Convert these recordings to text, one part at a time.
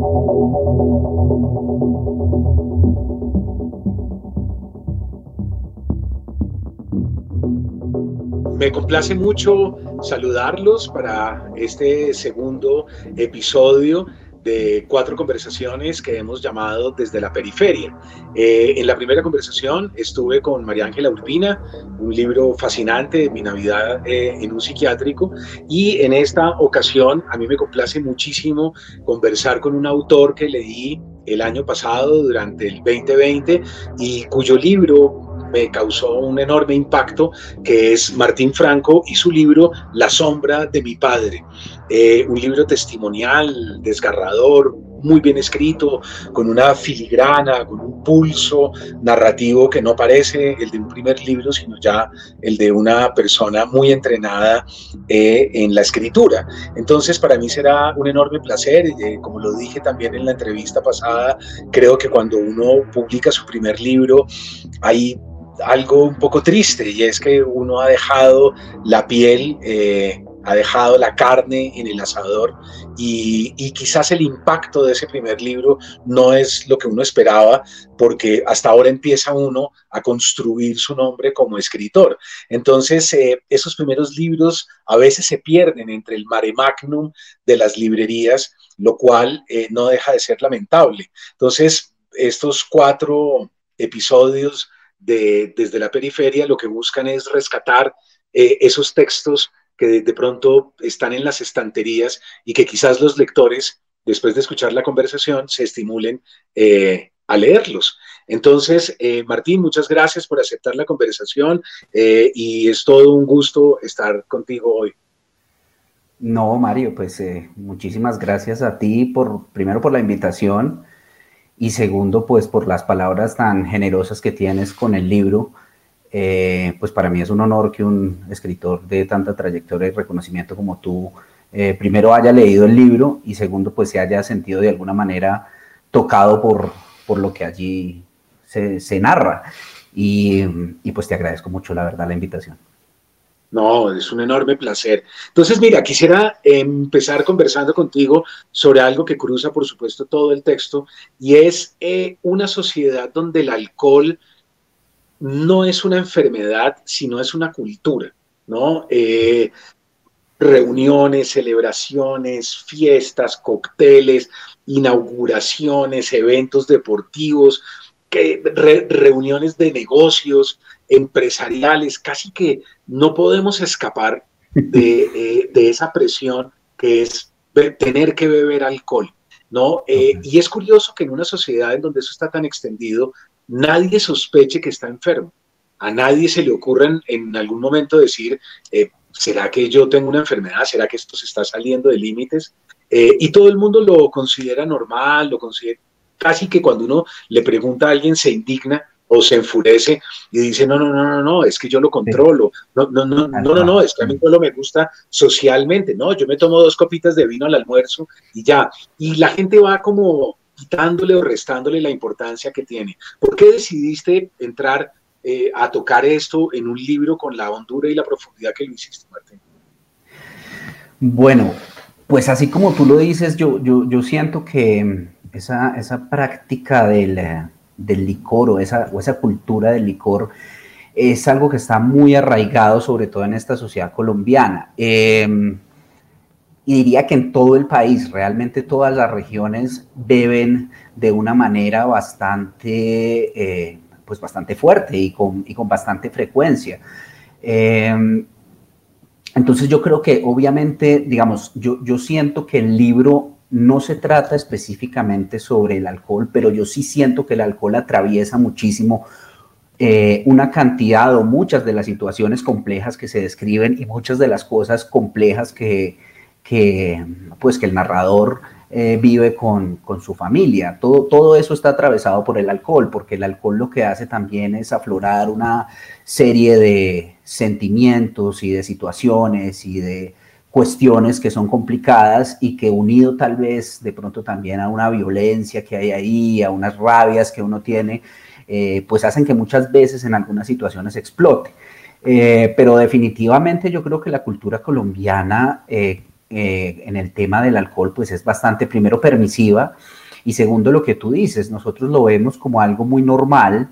Me complace mucho saludarlos para este segundo episodio de 4 conversaciones que hemos llamado Desde la Periferia. En la primera conversación estuve con María Ángela Urbina, un libro fascinante, Mi Navidad en un psiquiátrico, y en esta ocasión a mí me complace muchísimo conversar con un autor que leí el año pasado, durante el 2020, y cuyo libro me causó un enorme impacto, que es Martín Franco y su libro La sombra de mi padre. Un libro testimonial, desgarrador, muy bien escrito, con una filigrana, con un pulso narrativo que no parece el de un primer libro, sino ya el de una persona muy entrenada en la escritura. Entonces, para mí será un enorme placer, como lo dije también en la entrevista pasada, creo que cuando uno publica su primer libro, hay algo un poco triste, y es que uno ha dejado la piel, ha dejado la carne en el asador, y quizás el impacto de ese primer libro no es lo que uno esperaba, porque hasta ahora empieza uno a construir su nombre como escritor. Entonces, esos primeros libros a veces se pierden entre el mare magnum de las librerías, lo cual no deja de ser lamentable. Entonces, estos 4 episodios Desde la Periferia lo que buscan es rescatar esos textos que de pronto están en las estanterías, y que quizás los lectores, después de escuchar la conversación, se estimulen a leerlos. Entonces, Martín, muchas gracias por aceptar la conversación, y es todo un gusto estar contigo hoy. No, Mario, pues muchísimas gracias a ti primero por la invitación, y segundo, pues por las palabras tan generosas que tienes con el libro. Pues para mí es un honor que un escritor de tanta trayectoria y reconocimiento como tú, primero haya leído el libro, y segundo, pues se haya sentido de alguna manera tocado por lo que allí se narra. Y pues te agradezco mucho, la verdad, la invitación. No, es un enorme placer. Entonces, mira, quisiera empezar conversando contigo sobre algo que cruza, por supuesto, todo el texto, y es una sociedad donde el alcohol no es una enfermedad, sino es una cultura, ¿no? Reuniones, celebraciones, fiestas, cócteles, inauguraciones, eventos deportivos, reuniones de negocios, empresariales, casi que no podemos escapar de esa presión que es tener que beber alcohol, ¿no? Y es curioso que en una sociedad en donde eso está tan extendido, nadie sospeche que está enfermo. A nadie se le ocurra en algún momento decir, ¿será que yo tengo una enfermedad? ¿Será que esto se está saliendo de límites? Y todo el mundo lo considera normal, lo considera, casi que cuando uno le pregunta a alguien se indigna o se enfurece y dice, no, es que yo lo controlo, no, es que a mí solo me gusta socialmente, no, yo me tomo 2 copitas de vino al almuerzo y ya. Y la gente va como quitándole o restándole la importancia que tiene. ¿Por qué decidiste entrar a tocar esto en un libro con la hondura y la profundidad que lo hiciste, Martín? Bueno, pues así como tú lo dices, yo siento que esa práctica del licor, o esa cultura del licor, es algo que está muy arraigado, sobre todo en esta sociedad colombiana. Y diría que en todo el país, realmente todas las regiones beben de una manera bastante, pues bastante fuerte y con bastante frecuencia. Entonces yo creo que obviamente, digamos, yo siento que el libro no se trata específicamente sobre el alcohol, pero yo sí siento que el alcohol atraviesa muchísimo una cantidad o muchas de las situaciones complejas que se describen, y muchas de las cosas complejas que el narrador vive con su familia. Todo eso está atravesado por el alcohol, porque el alcohol lo que hace también es aflorar una serie de sentimientos y de situaciones y de cuestiones que son complicadas, y que, unido tal vez de pronto también a una violencia que hay ahí, a unas rabias que uno tiene, pues hacen que muchas veces en algunas situaciones explote. Pero definitivamente yo creo que la cultura colombiana en el tema del alcohol, pues es bastante, primero, permisiva, y segundo, lo que tú dices, nosotros lo vemos como algo muy normal,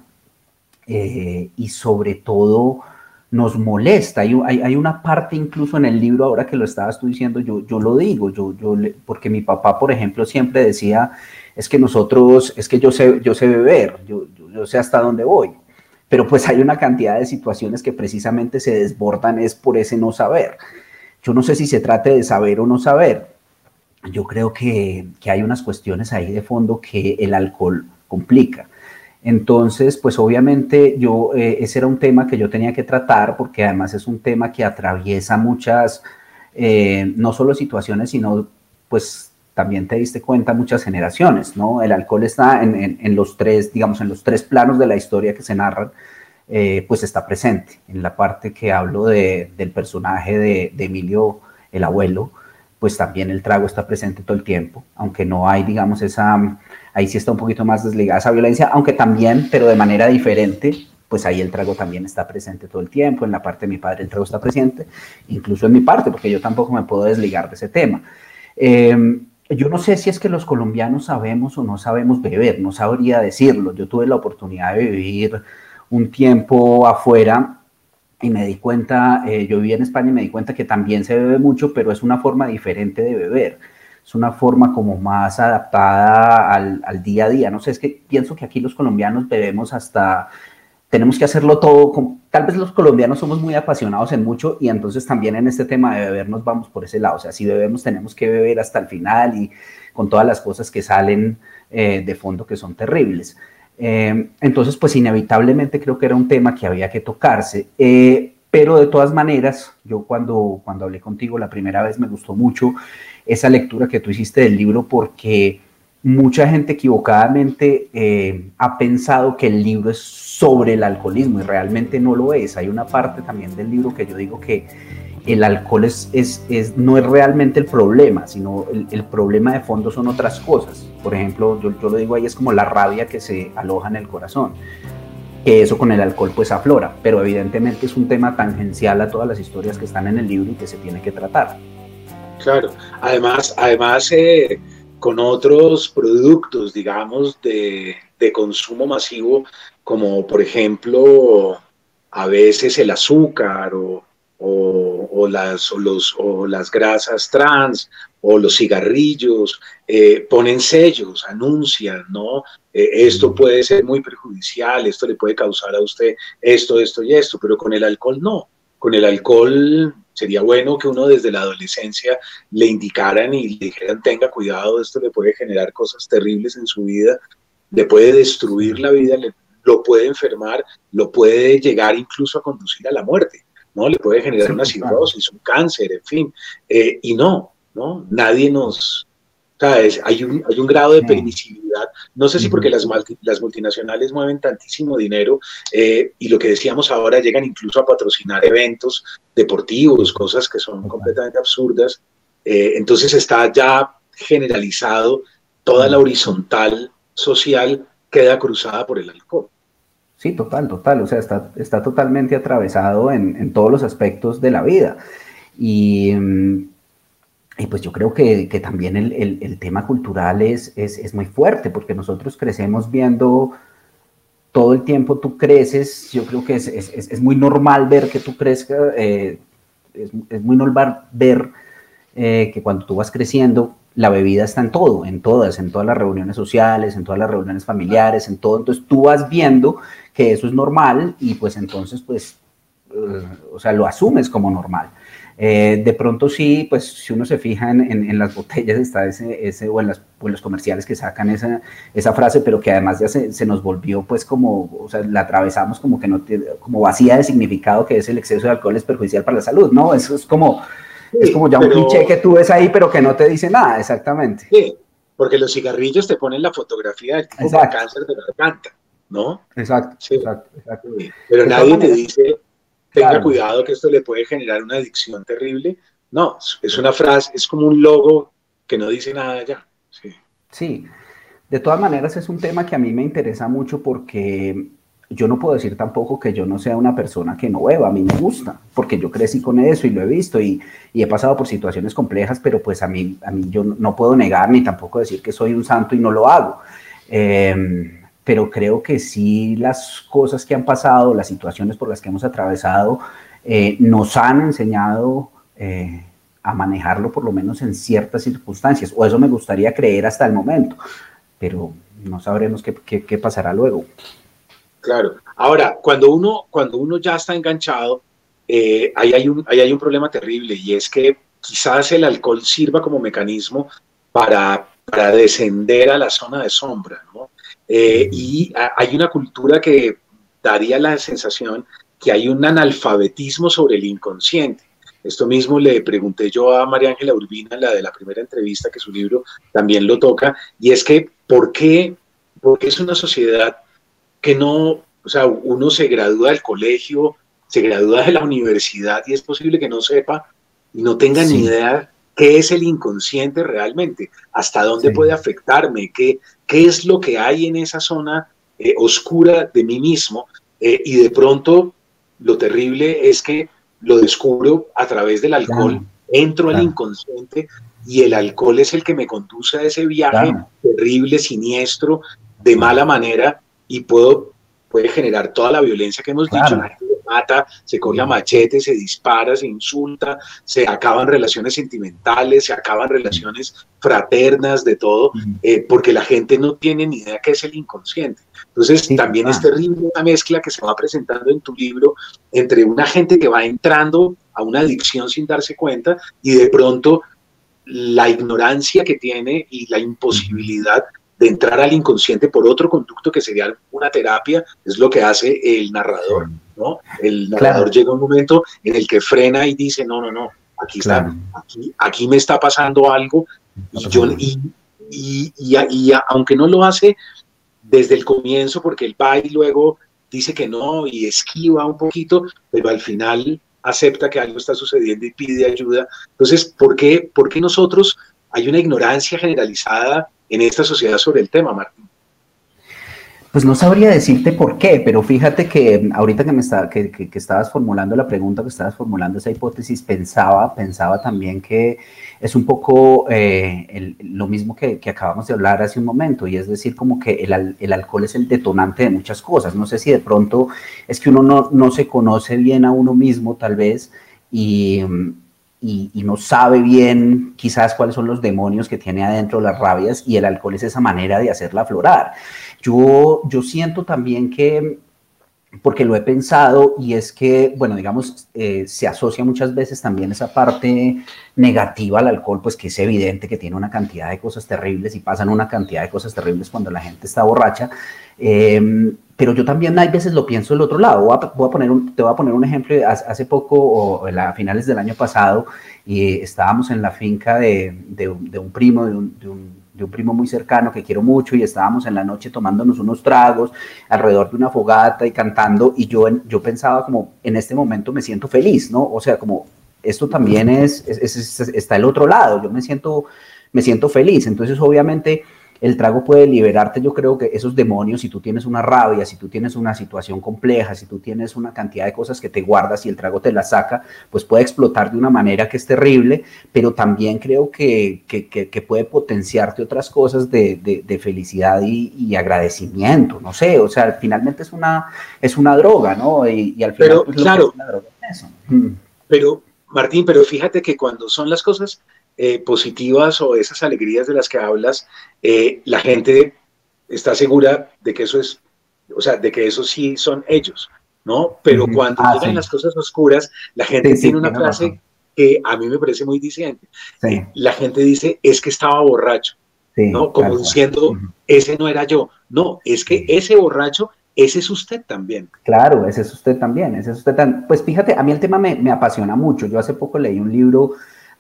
y sobre todo nos molesta. Hay una parte incluso en el libro, ahora que lo estabas tú diciendo, yo lo digo, porque mi papá, por ejemplo, siempre decía, es que nosotros, es que yo sé beber, yo sé hasta dónde voy, pero pues hay una cantidad de situaciones que precisamente se desbordan es por ese no saber. Yo no sé si se trate de saber o no saber. Yo creo que hay unas cuestiones ahí de fondo que el alcohol complica. Entonces, pues obviamente ese era un tema que yo tenía que tratar porque además es un tema que atraviesa muchas, no solo situaciones, sino pues también te diste cuenta muchas generaciones, ¿no? El alcohol está en los tres, digamos, en los tres planos de la historia que se narran, pues está presente. En la parte que hablo del personaje de Emilio, el abuelo, pues también el trago está presente todo el tiempo, aunque no hay, digamos, ahí sí está un poquito más desligada esa violencia, aunque también, pero de manera diferente, pues ahí el trago también está presente todo el tiempo. En la parte de mi padre el trago está presente, incluso en mi parte, porque yo tampoco me puedo desligar de ese tema. Yo no sé si es que los colombianos sabemos o no sabemos beber, no sabría decirlo. Yo tuve la oportunidad de vivir un tiempo afuera y me di cuenta, yo viví en España y me di cuenta que también se bebe mucho, pero es una forma diferente de beber. Es una forma como más adaptada al día a día. No sé, es que pienso que aquí los colombianos bebemos hasta, tenemos que hacerlo todo. Tal vez los colombianos somos muy apasionados en mucho y entonces también en este tema de beber nos vamos por ese lado. O sea, si bebemos tenemos que beber hasta el final y con todas las cosas que salen de fondo que son terribles. Entonces, pues inevitablemente creo que era un tema que había que tocarse. Pero de todas maneras, yo cuando hablé contigo la primera vez me gustó mucho esa lectura que tú hiciste del libro porque mucha gente equivocadamente ha pensado que el libro es sobre el alcoholismo y realmente no lo es. Hay una parte también del libro que yo digo que el alcohol no es realmente el problema, sino el problema de fondo son otras cosas. Por ejemplo, yo lo digo ahí, es como la rabia que se aloja en el corazón, que eso con el alcohol pues aflora, pero evidentemente es un tema tangencial a todas las historias que están en el libro y que se tiene que tratar. Claro, además con otros productos, digamos, de consumo masivo, como por ejemplo, a veces el azúcar o las grasas trans o los cigarrillos, ponen sellos, anuncian, ¿no? Esto puede ser muy perjudicial, esto le puede causar a usted esto y esto, pero con el alcohol no. Con el alcohol sería bueno que uno desde la adolescencia le indicaran y le dijeran, tenga cuidado, esto le puede generar cosas terribles en su vida, le puede destruir la vida, lo puede enfermar, lo puede llegar incluso a conducir a la muerte, ¿no? Le puede generar una cirrosis, un cáncer, en fin. Y no, nadie nos... O sea, hay un grado de permisividad, no sé si porque las multinacionales mueven tantísimo dinero y lo que decíamos ahora, llegan incluso a patrocinar eventos deportivos, cosas que son completamente absurdas. Entonces está ya generalizado, toda la horizontal social queda cruzada por el alcohol. Sí, total, o sea, está totalmente atravesado en todos los aspectos de la vida. Y pues yo creo que también el tema cultural es muy fuerte, porque nosotros crecemos viendo todo el tiempo, tú creces, yo creo que es muy normal ver que tú crezcas, es muy normal ver que cuando tú vas creciendo, la bebida está en todo, en todas las reuniones sociales, en todas las reuniones familiares, en todo. Entonces tú vas viendo que eso es normal y pues entonces pues, o sea, lo asumes como normal. De pronto sí, pues si uno se fija en las botellas está o en los comerciales que sacan esa frase, pero que además ya se nos volvió pues como, o sea, la atravesamos como que no como vacía de significado, que es el exceso de alcohol es perjudicial para la salud, ¿no? Eso es como ya un cliché que tú ves ahí, pero que no te dice nada, exactamente. Sí, porque los cigarrillos te ponen la fotografía del tipo con cáncer de garganta, ¿no? Exacto, sí. exacto. Sí. Pero de nadie te dice, tenga claro, cuidado que esto le puede generar una adicción terrible. No, es una frase, es como un logo que no dice nada ya. Sí, de todas maneras es un tema que a mí me interesa mucho porque yo no puedo decir tampoco que yo no sea una persona que no beba, a mí me gusta, porque yo crecí con eso y lo he visto y he pasado por situaciones complejas, pero pues a mí yo no puedo negar ni tampoco decir que soy un santo y no lo hago. Pero creo que sí las cosas que han pasado, las situaciones por las que hemos atravesado, nos han enseñado a manejarlo por lo menos en ciertas circunstancias, o eso me gustaría creer hasta el momento, pero no sabremos qué pasará luego. Claro. Ahora, cuando uno ya está enganchado, ahí hay un problema terrible y es que quizás el alcohol sirva como mecanismo para descender a la zona de sombra, ¿no? Hay una cultura que daría la sensación que hay un analfabetismo sobre el inconsciente. Esto mismo le pregunté yo a María Ángela Urbina, la de la primera entrevista, que su libro también lo toca, y es que ¿por qué es una sociedad que no, o sea, uno se gradúa del colegio, se gradúa de la universidad y es posible que no sepa y no tenga ni idea qué es el inconsciente realmente, hasta dónde puede afectarme, qué es lo que hay en esa zona oscura de mí mismo, y de pronto lo terrible es que lo descubro a través del alcohol, entro al inconsciente y el alcohol es el que me conduce a ese viaje terrible, siniestro, de mala manera, y puede generar toda la violencia que hemos dicho. La gente se mata, se coge a machete, se dispara, se insulta, se acaban relaciones sentimentales, se acaban relaciones fraternas, de todo, porque la gente no tiene ni idea qué es el inconsciente. Entonces, también es terrible la mezcla que se va presentando en tu libro entre una gente que va entrando a una adicción sin darse cuenta y de pronto la ignorancia que tiene y la imposibilidad de entrar al inconsciente por otro conducto que sería una terapia, es lo que hace el narrador, ¿no? El narrador llega a un momento en el que frena y dice, no, aquí está, aquí me está pasando algo, y aunque no lo hace desde el comienzo, porque él va y luego dice que no y esquiva un poquito, pero al final acepta que algo está sucediendo y pide ayuda. Entonces, ¿por qué nosotros hay una ignorancia generalizada en esta sociedad sobre el tema, Martín? Pues no sabría decirte por qué, pero fíjate que ahorita que estabas formulando la pregunta, que estabas formulando esa hipótesis, pensaba también que es un poco lo mismo que acabamos de hablar hace un momento, y es decir, como que el alcohol es el detonante de muchas cosas. No sé si de pronto es que uno no se conoce bien a uno mismo, tal vez, y no sabe bien quizás cuáles son los demonios que tiene adentro, las rabias, y el alcohol es esa manera de hacerla aflorar. Yo siento también que, porque lo he pensado, y es que, bueno, digamos, se asocia muchas veces también esa parte negativa al alcohol, pues que es evidente que tiene una cantidad de cosas terribles y pasan una cantidad de cosas terribles cuando la gente está borracha, pero yo también hay veces lo pienso del otro lado. Te voy a poner un ejemplo. Hace poco, o a finales del año pasado, estábamos en la finca de un primo, de un primo muy cercano que quiero mucho, y estábamos en la noche tomándonos unos tragos alrededor de una fogata y cantando, y yo pensaba como, en este momento me siento feliz, ¿no? O sea, como esto también está el otro lado, yo me siento feliz. Entonces, obviamente, el trago puede liberarte, yo creo que esos demonios, si tú tienes una rabia, si tú tienes una situación compleja, si tú tienes una cantidad de cosas que te guardas y el trago te las saca, pues puede explotar de una manera que es terrible, pero también creo que puede potenciarte otras cosas de felicidad y agradecimiento, no sé, o sea, finalmente es una droga, ¿no? Y al final, pero, pues, claro, lo que es una droga es eso. Pero, Martín, fíjate que cuando son las cosas positivas o esas alegrías de las que hablas, la gente está segura de que eso es, o sea, de que eso sí son ellos, ¿no? Pero cuando llegan las cosas oscuras, la gente tiene una frase que a mí me parece muy diciente. La gente dice, es que estaba borracho, ¿no? Como diciendo, ese no era yo. No, es que ese borracho, ese es usted también. Claro, ese es usted también, Pues fíjate, a mí el tema me apasiona mucho. Yo hace poco leí un libro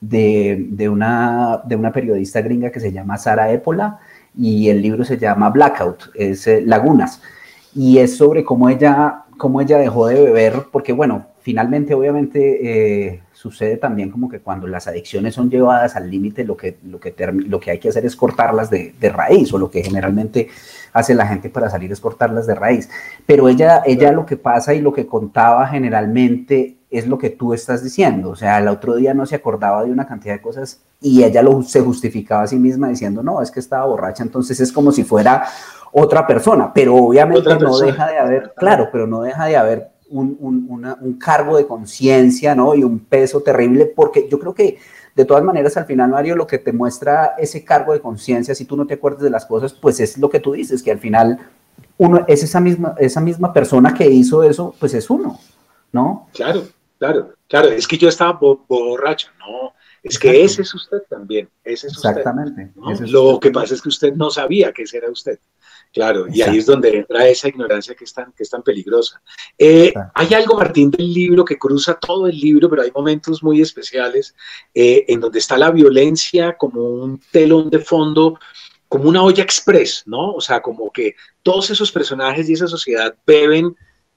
de una periodista gringa que se llama Sara Épola, y el libro se llama Blackout, es Lagunas, y es sobre cómo ella dejó de beber, porque bueno, finalmente, obviamente, sucede también como que cuando las adicciones son llevadas al límite, lo que hay que hacer es cortarlas de raíz, o lo que generalmente hace la gente para salir es cortarlas de raíz. Pero ella lo que pasa y lo que contaba generalmente es lo que tú estás diciendo. O sea, el otro día no se acordaba de una cantidad de cosas y ella se justificaba a sí misma diciendo, no, es que estaba borracha, entonces es como si fuera otra persona, pero obviamente no deja de haber, claro, pero no deja de haber un cargo de conciencia, ¿no? Y un peso terrible, porque yo creo que de todas maneras al final, Mario, lo que te muestra ese cargo de conciencia, si tú no te acuerdas de las cosas, pues es lo que tú dices, que al final uno es esa misma persona que hizo eso, pues es uno, ¿no? Claro, claro, es que yo estaba borracho, no, es Exacto. Que ese es usted también, ese es Exactamente. usted. ¿No? Lo que pasa es que usted no sabía que ese era usted. Claro, y ahí es donde entra esa ignorancia que es tan peligrosa. Hay algo, Martín, del libro que cruza todo el libro, pero hay momentos muy especiales en donde está la violencia como un telón de fondo, como una olla express, ¿no? O sea, como que todos esos personajes y esa sociedad beben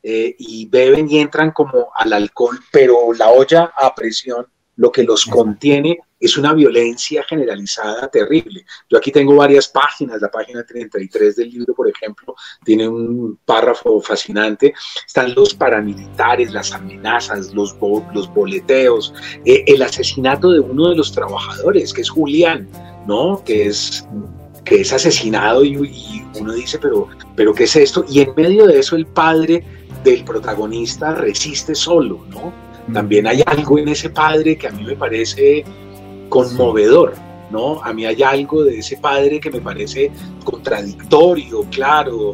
y beben y entran como al alcohol, pero la olla a presión, lo que los contiene es una violencia generalizada terrible. Yo aquí tengo varias páginas, la página 33 del libro, por ejemplo, tiene un párrafo fascinante. Están los paramilitares, las amenazas, los boleteos, el asesinato de uno de los trabajadores, que es Julián, ¿no? Que es asesinado y uno dice, pero ¿qué es esto? Y en medio de eso el padre del protagonista resiste solo, ¿no? También hay algo en ese padre que a mí me parece conmovedor, ¿no? A mí hay algo de ese padre que me parece contradictorio, claro,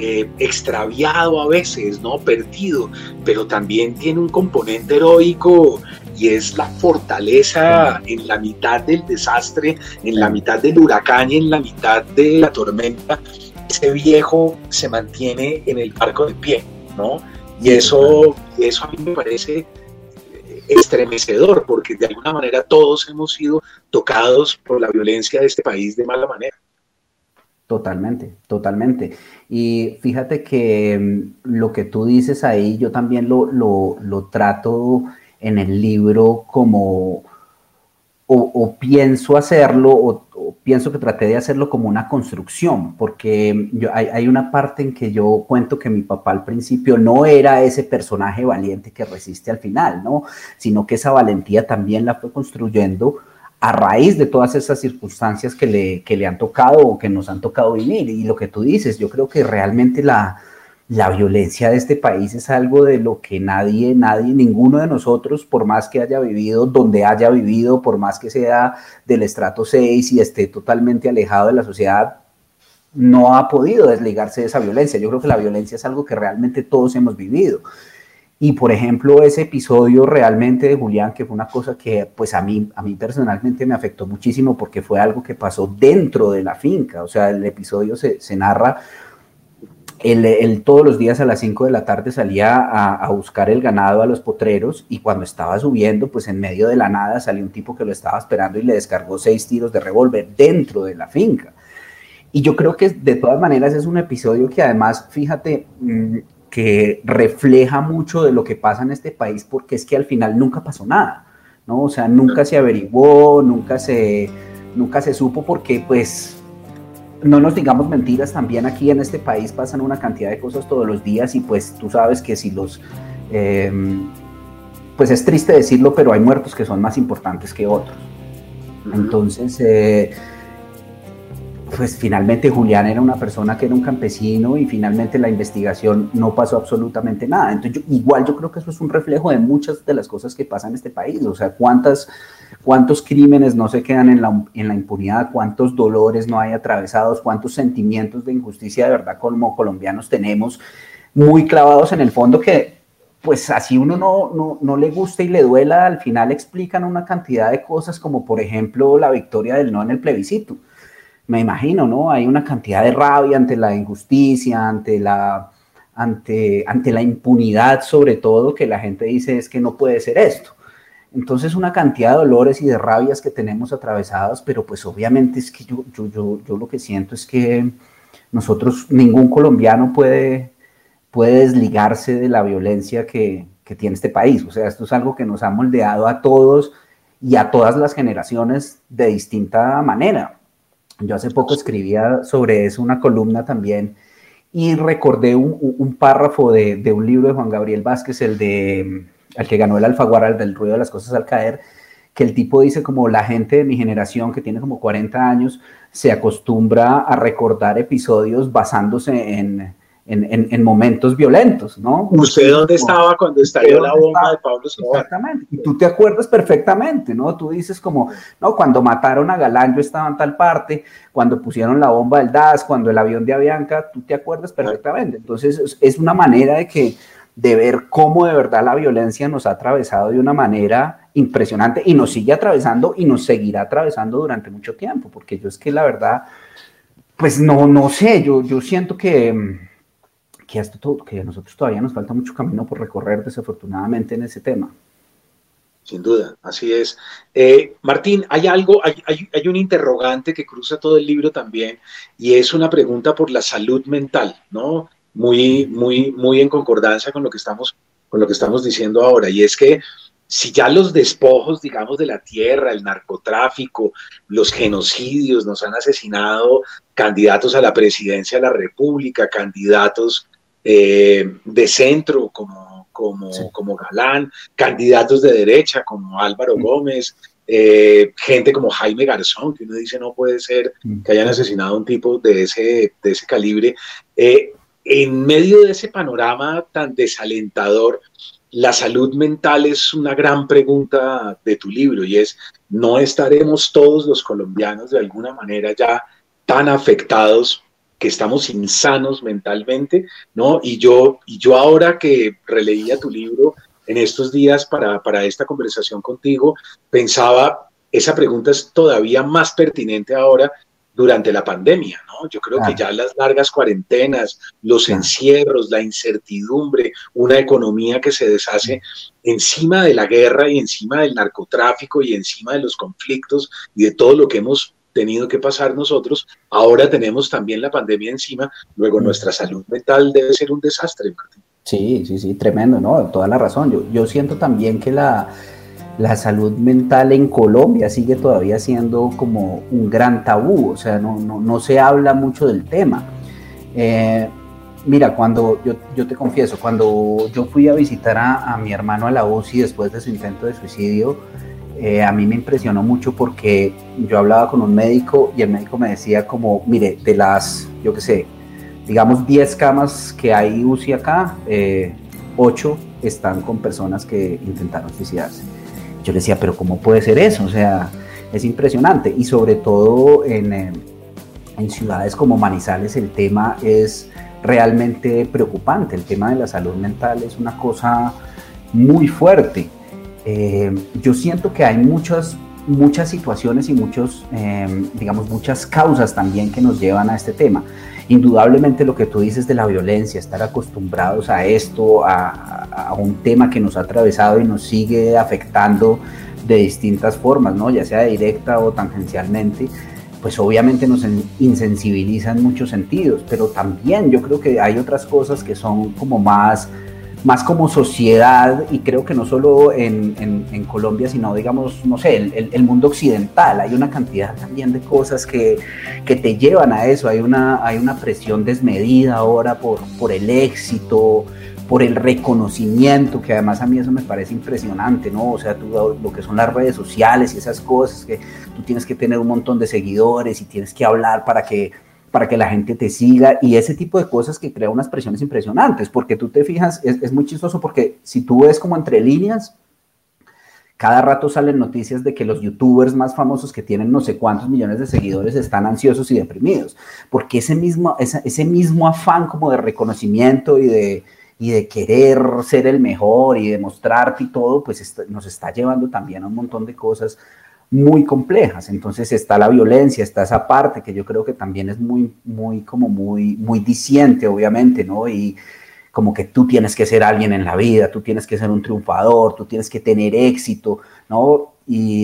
extraviado a veces, ¿no? Perdido, pero también tiene un componente heroico y es la fortaleza en la mitad del desastre, en la mitad del huracán y en la mitad de la tormenta. Ese viejo se mantiene en el barco de pie, ¿no? Y eso a mí me parece estremecedor, porque de alguna manera todos hemos sido tocados por la violencia de este país de mala manera. Totalmente, totalmente. Y fíjate que lo que tú dices ahí, yo también lo trato en el libro como, o pienso hacerlo, o pienso que traté de hacerlo como una construcción, porque hay una parte en que yo cuento que mi papá al principio no era ese personaje valiente que resiste al final, ¿no? Sino que esa valentía también la fue construyendo a raíz de todas esas circunstancias que le han tocado o que nos han tocado vivir. Y lo que tú dices, yo creo que realmente la violencia de este país es algo de lo que nadie, ninguno de nosotros, por más que haya vivido donde haya vivido, por más que sea del estrato 6 y esté totalmente alejado de la sociedad, no ha podido desligarse de esa violencia. Yo creo que la violencia es algo que realmente todos hemos vivido. Y, por ejemplo, ese episodio realmente de Julián, que fue una cosa que pues a mí personalmente me afectó muchísimo porque fue algo que pasó dentro de la finca. O sea, el episodio se narra. Él todos los días a las 5 de la tarde salía a buscar el ganado a los potreros y cuando estaba subiendo, pues en medio de la nada salió un tipo que lo estaba esperando y le descargó 6 tiros de revólver dentro de la finca. Y yo creo que de todas maneras es un episodio que además, fíjate, que refleja mucho de lo que pasa en este país porque es que al final nunca pasó nada, ¿no? O sea, nunca se averiguó, nunca se supo porque pues... No nos digamos mentiras, también aquí en este país pasan una cantidad de cosas todos los días y pues tú sabes que si pues es triste decirlo, pero hay muertos que son más importantes que otros. Entonces, pues finalmente Julián era una persona que era un campesino y finalmente la investigación no pasó absolutamente nada. Entonces, igual yo creo que eso es un reflejo de muchas de las cosas que pasan en este país. O sea, cuántos crímenes no se quedan en la impunidad, cuántos dolores no hay atravesados, cuántos sentimientos de injusticia de verdad como colombianos tenemos muy clavados en el fondo que, pues así uno no le gusta y le duela, al final explican una cantidad de cosas como por ejemplo la victoria del no en el plebiscito. Me imagino, ¿no? Hay una cantidad de rabia ante la injusticia, ante la impunidad sobre todo, que la gente dice es que no puede ser esto. Entonces una cantidad de dolores y de rabias que tenemos atravesadas, pero pues obviamente es que yo lo que siento es que nosotros, ningún colombiano puede desligarse de la violencia que que tiene este país. O sea, esto es algo que nos ha moldeado a todos y a todas las generaciones de distinta manera. Yo hace poco escribía sobre eso una columna también y recordé un párrafo de un libro de Juan Gabriel Vázquez, el que ganó el Alfaguara, el del ruido de las cosas al caer, que el tipo dice como la gente de mi generación, que tiene como 40 años, se acostumbra a recordar episodios basándose en momentos violentos, ¿no? ¿Usted dónde estaba cuando estalló la bomba de Pablo Escobar? Exactamente, y tú te acuerdas perfectamente, ¿no? Tú dices como, no, cuando mataron a Galán yo estaba en tal parte, cuando pusieron la bomba del DAS, cuando el avión de Avianca, tú te acuerdas perfectamente. Entonces es una manera de ver cómo de verdad la violencia nos ha atravesado de una manera impresionante y nos sigue atravesando y nos seguirá atravesando durante mucho tiempo, porque yo es que la verdad, pues no sé, yo siento que a nosotros todavía nos falta mucho camino por recorrer, desafortunadamente, en ese tema. Sin duda, así es. Martín, hay un interrogante que cruza todo el libro también, y es una pregunta por la salud mental, ¿no? Muy en concordancia con lo que estamos diciendo ahora, y es que si ya los despojos, digamos, de la tierra, el narcotráfico, los genocidios, nos han asesinado candidatos a la presidencia de la República, candidatos de centro como Galán, candidatos de derecha como Álvaro Gómez, gente como Jaime Garzón, que uno dice no puede ser que hayan asesinado a un tipo de ese calibre. En medio de ese panorama tan desalentador, la salud mental es una gran pregunta de tu libro, y es, ¿no estaremos todos los colombianos de alguna manera ya tan afectados que estamos insanos mentalmente, ¿no? Y yo ahora que releía tu libro en estos días para esta conversación contigo, pensaba, esa pregunta es todavía más pertinente ahora durante la pandemia, ¿no? Yo creo que ya las largas cuarentenas, los encierros, la incertidumbre, una economía que se deshace encima de la guerra y encima del narcotráfico y encima de los conflictos y de todo lo que hemos tenido que pasar nosotros, ahora tenemos también la pandemia encima, luego nuestra salud mental debe ser un desastre, Martín. Sí, tremendo, ¿no? Toda la razón. Yo siento también que la salud mental en Colombia sigue todavía siendo como un gran tabú, o sea, no se habla mucho del tema. Mira, cuando yo te confieso, cuando yo fui a visitar a mi hermano a la UCI después de su intento de suicidio, a mí me impresionó mucho porque yo hablaba con un médico y el médico me decía como, mire, de las, yo qué sé, digamos 10 camas que hay UCI acá, 8 están con personas que intentaron suicidarse. Yo le decía, pero ¿cómo puede ser eso? O sea, es impresionante. Y sobre todo en ciudades como Manizales el tema es realmente preocupante. El tema de la salud mental es una cosa muy fuerte. Yo siento que hay muchas situaciones y muchas causas también que nos llevan a este tema. Indudablemente lo que tú dices de la violencia, estar acostumbrados a esto, a un tema que nos ha atravesado y nos sigue afectando de distintas formas, ¿no? Ya sea directa o tangencialmente, pues obviamente nos insensibiliza en muchos sentidos, pero también yo creo que hay otras cosas que son como más como sociedad, y creo que no solo en Colombia, sino digamos, no sé, el mundo occidental. Hay una cantidad también de cosas que te llevan a eso. Hay una presión desmedida ahora por el éxito, por el reconocimiento, que además a mí eso me parece impresionante, ¿no? O sea, lo que son las redes sociales y esas cosas, que tú tienes que tener un montón de seguidores y tienes que hablar para que la gente te siga, y ese tipo de cosas que crea unas presiones impresionantes, porque tú te fijas, es muy chistoso, porque si tú ves como entre líneas, cada rato salen noticias de que los youtubers más famosos que tienen no sé cuántos millones de seguidores están ansiosos y deprimidos, porque ese mismo afán como de reconocimiento y de querer ser el mejor y demostrarte y todo, pues nos está llevando también a un montón de cosas muy complejas. Entonces está la violencia, está esa parte que yo creo que también es muy diciente, obviamente, ¿no? Y como que tú tienes que ser alguien en la vida, tú tienes que ser un triunfador, tú tienes que tener éxito, ¿no?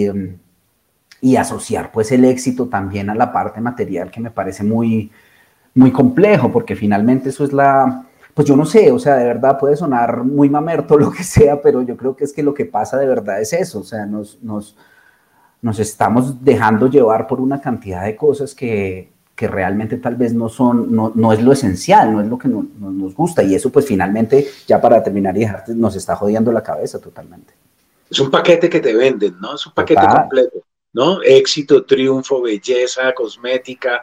Y asociar pues el éxito también a la parte material, que me parece muy complejo, porque finalmente eso es pues yo no sé, o sea, de verdad puede sonar muy mamerto lo que sea, pero yo creo que es que lo que pasa de verdad es eso, o sea, nos estamos dejando llevar por una cantidad de cosas que realmente tal vez no es lo esencial, no es lo que nos gusta, y eso pues finalmente, ya para terminar y dejarte, nos está jodiendo la cabeza totalmente. Es un paquete que te venden, ¿no? Es un paquete Total. completo, ¿no? Éxito, triunfo, belleza, cosmética.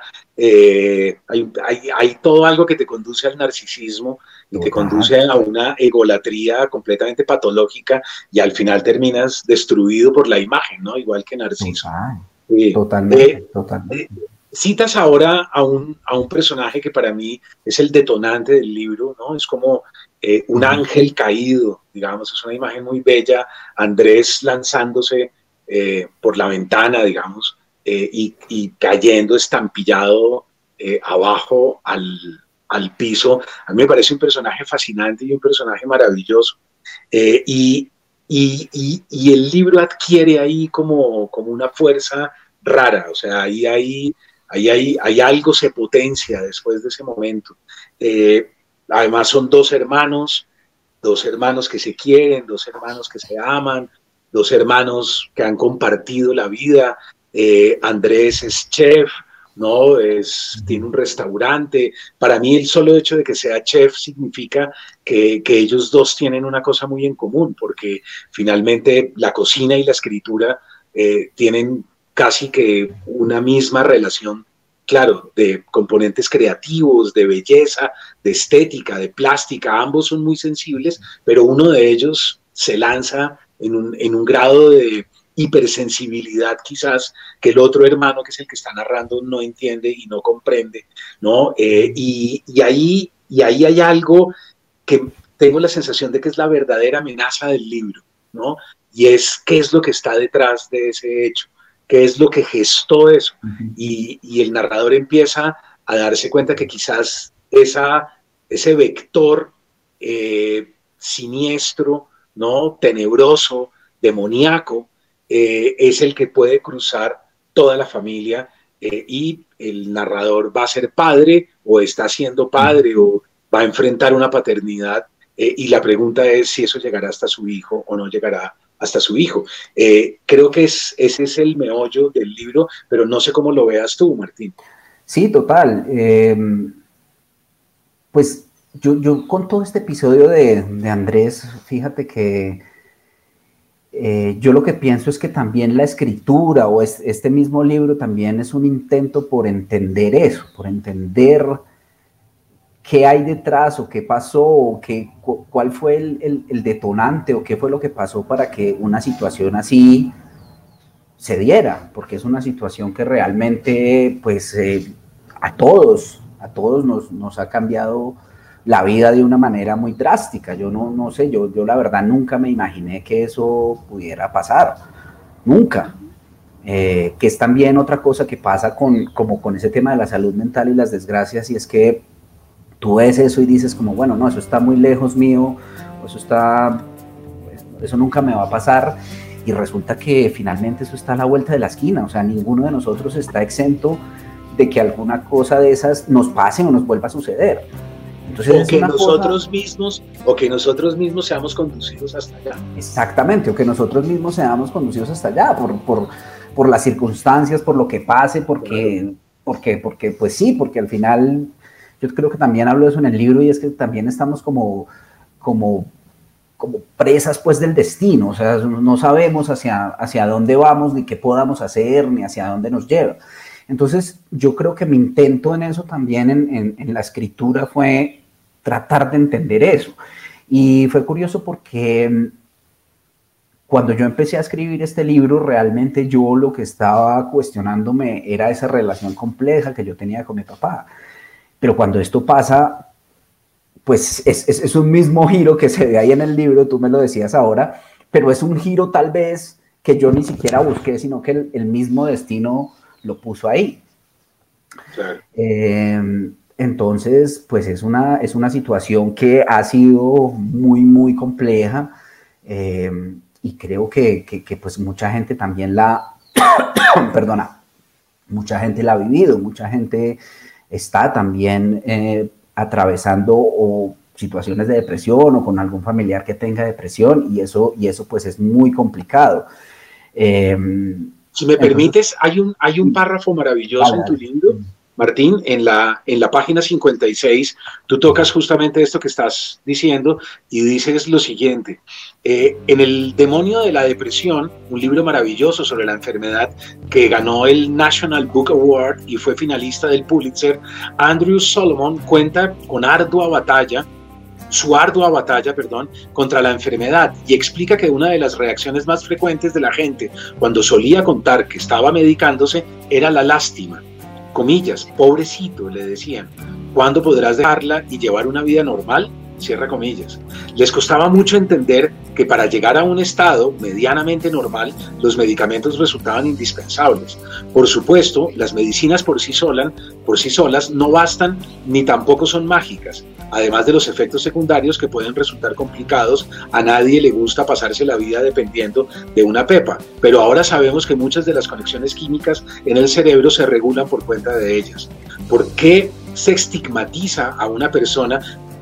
Hay todo algo que te conduce al narcisismo y te Total, conduce a una egolatría completamente patológica y al final terminas destruido por la imagen, ¿no? Igual que Narciso. total, Eh, totalmente, eh, totalmente. citas ahora a un personaje que para mí es el detonante del libro, ¿no? Es como un ángel caído, digamos, es una imagen muy bella, Andrés lanzándose por la ventana, digamos, y cayendo estampillado abajo al piso. A mí me parece un personaje fascinante y un personaje maravilloso. Eh, y, y el libro adquiere ahí como una fuerza rara, o sea, hay algo se potencia después de ese momento. Eh, Además son dos hermanos que se quieren, dos hermanos que se aman, dos hermanos que han compartido la vida. Andrés es chef, ¿no? Tiene un restaurante. Para mí el solo hecho de que sea chef significa que ellos dos tienen una cosa muy en común, porque finalmente la cocina y la escritura tienen casi que una misma relación, claro, de componentes creativos, de belleza, de estética, de plástica, ambos son muy sensibles, pero uno de ellos se lanza en un grado de hipersensibilidad quizás que el otro hermano, que es el que está narrando, no entiende y no comprende, ¿no? Y ahí hay algo que tengo la sensación de que es la verdadera amenaza del libro, ¿no? Y es qué es lo que está detrás de ese hecho, qué es lo que gestó eso. Y el narrador empieza a darse cuenta que quizás ese vector siniestro, ¿no? Tenebroso, demoníaco, es el que puede cruzar toda la familia y el narrador va a ser padre o está siendo padre o va a enfrentar una paternidad y la pregunta es si eso llegará hasta su hijo o no llegará hasta su hijo. Creo que ese es el meollo del libro, pero no sé cómo lo veas tú, Martín. Sí, total. Pues yo con todo este episodio de Andrés, fíjate que yo lo que pienso es que también la escritura o este mismo libro también es un intento por entender eso, por entender qué hay detrás o qué pasó o cuál fue el detonante o qué fue lo que pasó para que una situación así se diera, porque es una situación que realmente pues a todos nos ha cambiado la vida de una manera muy drástica. Yo no sé, yo la verdad nunca me imaginé que eso pudiera pasar, nunca. Que es también otra cosa que pasa como con ese tema de la salud mental y las desgracias, y es que tú ves eso y dices como, bueno, no, eso está muy lejos mío, eso nunca me va a pasar, y resulta que finalmente eso está a la vuelta de la esquina, o sea, ninguno de nosotros está exento de que alguna cosa de esas nos pase o nos vuelva a suceder. Entonces O que nosotros mismos, o que nosotros mismos seamos conducidos hasta allá. Exactamente, o que nosotros mismos seamos conducidos hasta allá por las circunstancias, por lo que pase, porque pues sí, porque al final yo creo que también hablo de eso en el libro, y es que también estamos como presas pues del destino, o sea, no sabemos hacia dónde vamos, ni qué podamos hacer, ni hacia dónde nos lleva. Entonces yo creo que mi intento en eso también en la escritura fue tratar de entender eso. Y fue curioso porque cuando yo empecé a escribir este libro, realmente yo lo que estaba cuestionándome era esa relación compleja que yo tenía con mi papá. Pero cuando esto pasa, pues es un mismo giro que se ve ahí en el libro, tú me lo decías ahora, pero es un giro tal vez que yo ni siquiera busqué, sino que el mismo destino lo puso ahí. Claro. Entonces, pues es una situación que ha sido muy, muy compleja, y creo que pues mucha gente también perdona, mucha gente la ha vivido, mucha gente está también atravesando o situaciones de depresión o con algún familiar que tenga depresión, y eso pues es muy complicado. Si me permites, hay un párrafo maravilloso en tu libro, Martín, en la página 56, tú tocas justamente esto que estás diciendo y dices lo siguiente: en El demonio de la depresión, un libro maravilloso sobre la enfermedad que ganó el National Book Award y fue finalista del Pulitzer, Andrew Solomon cuenta con su ardua batalla, contra la enfermedad, y explica que una de las reacciones más frecuentes de la gente cuando solía contar que estaba medicándose era la lástima. Comillas, pobrecito, le decían, ¿cuándo podrás dejarla y llevar una vida normal? Cierra comillas. Les costaba mucho entender que para llegar a un estado medianamente normal, los medicamentos resultaban indispensables. Por supuesto, las medicinas por sí solas no bastan ni tampoco son mágicas. Además de los efectos secundarios que pueden resultar complicados, a nadie le gusta pasarse la vida dependiendo de una pepa, pero ahora sabemos que muchas de las conexiones químicas en el cerebro se regulan por cuenta de ellas. ¿Por qué se estigmatiza a una persona?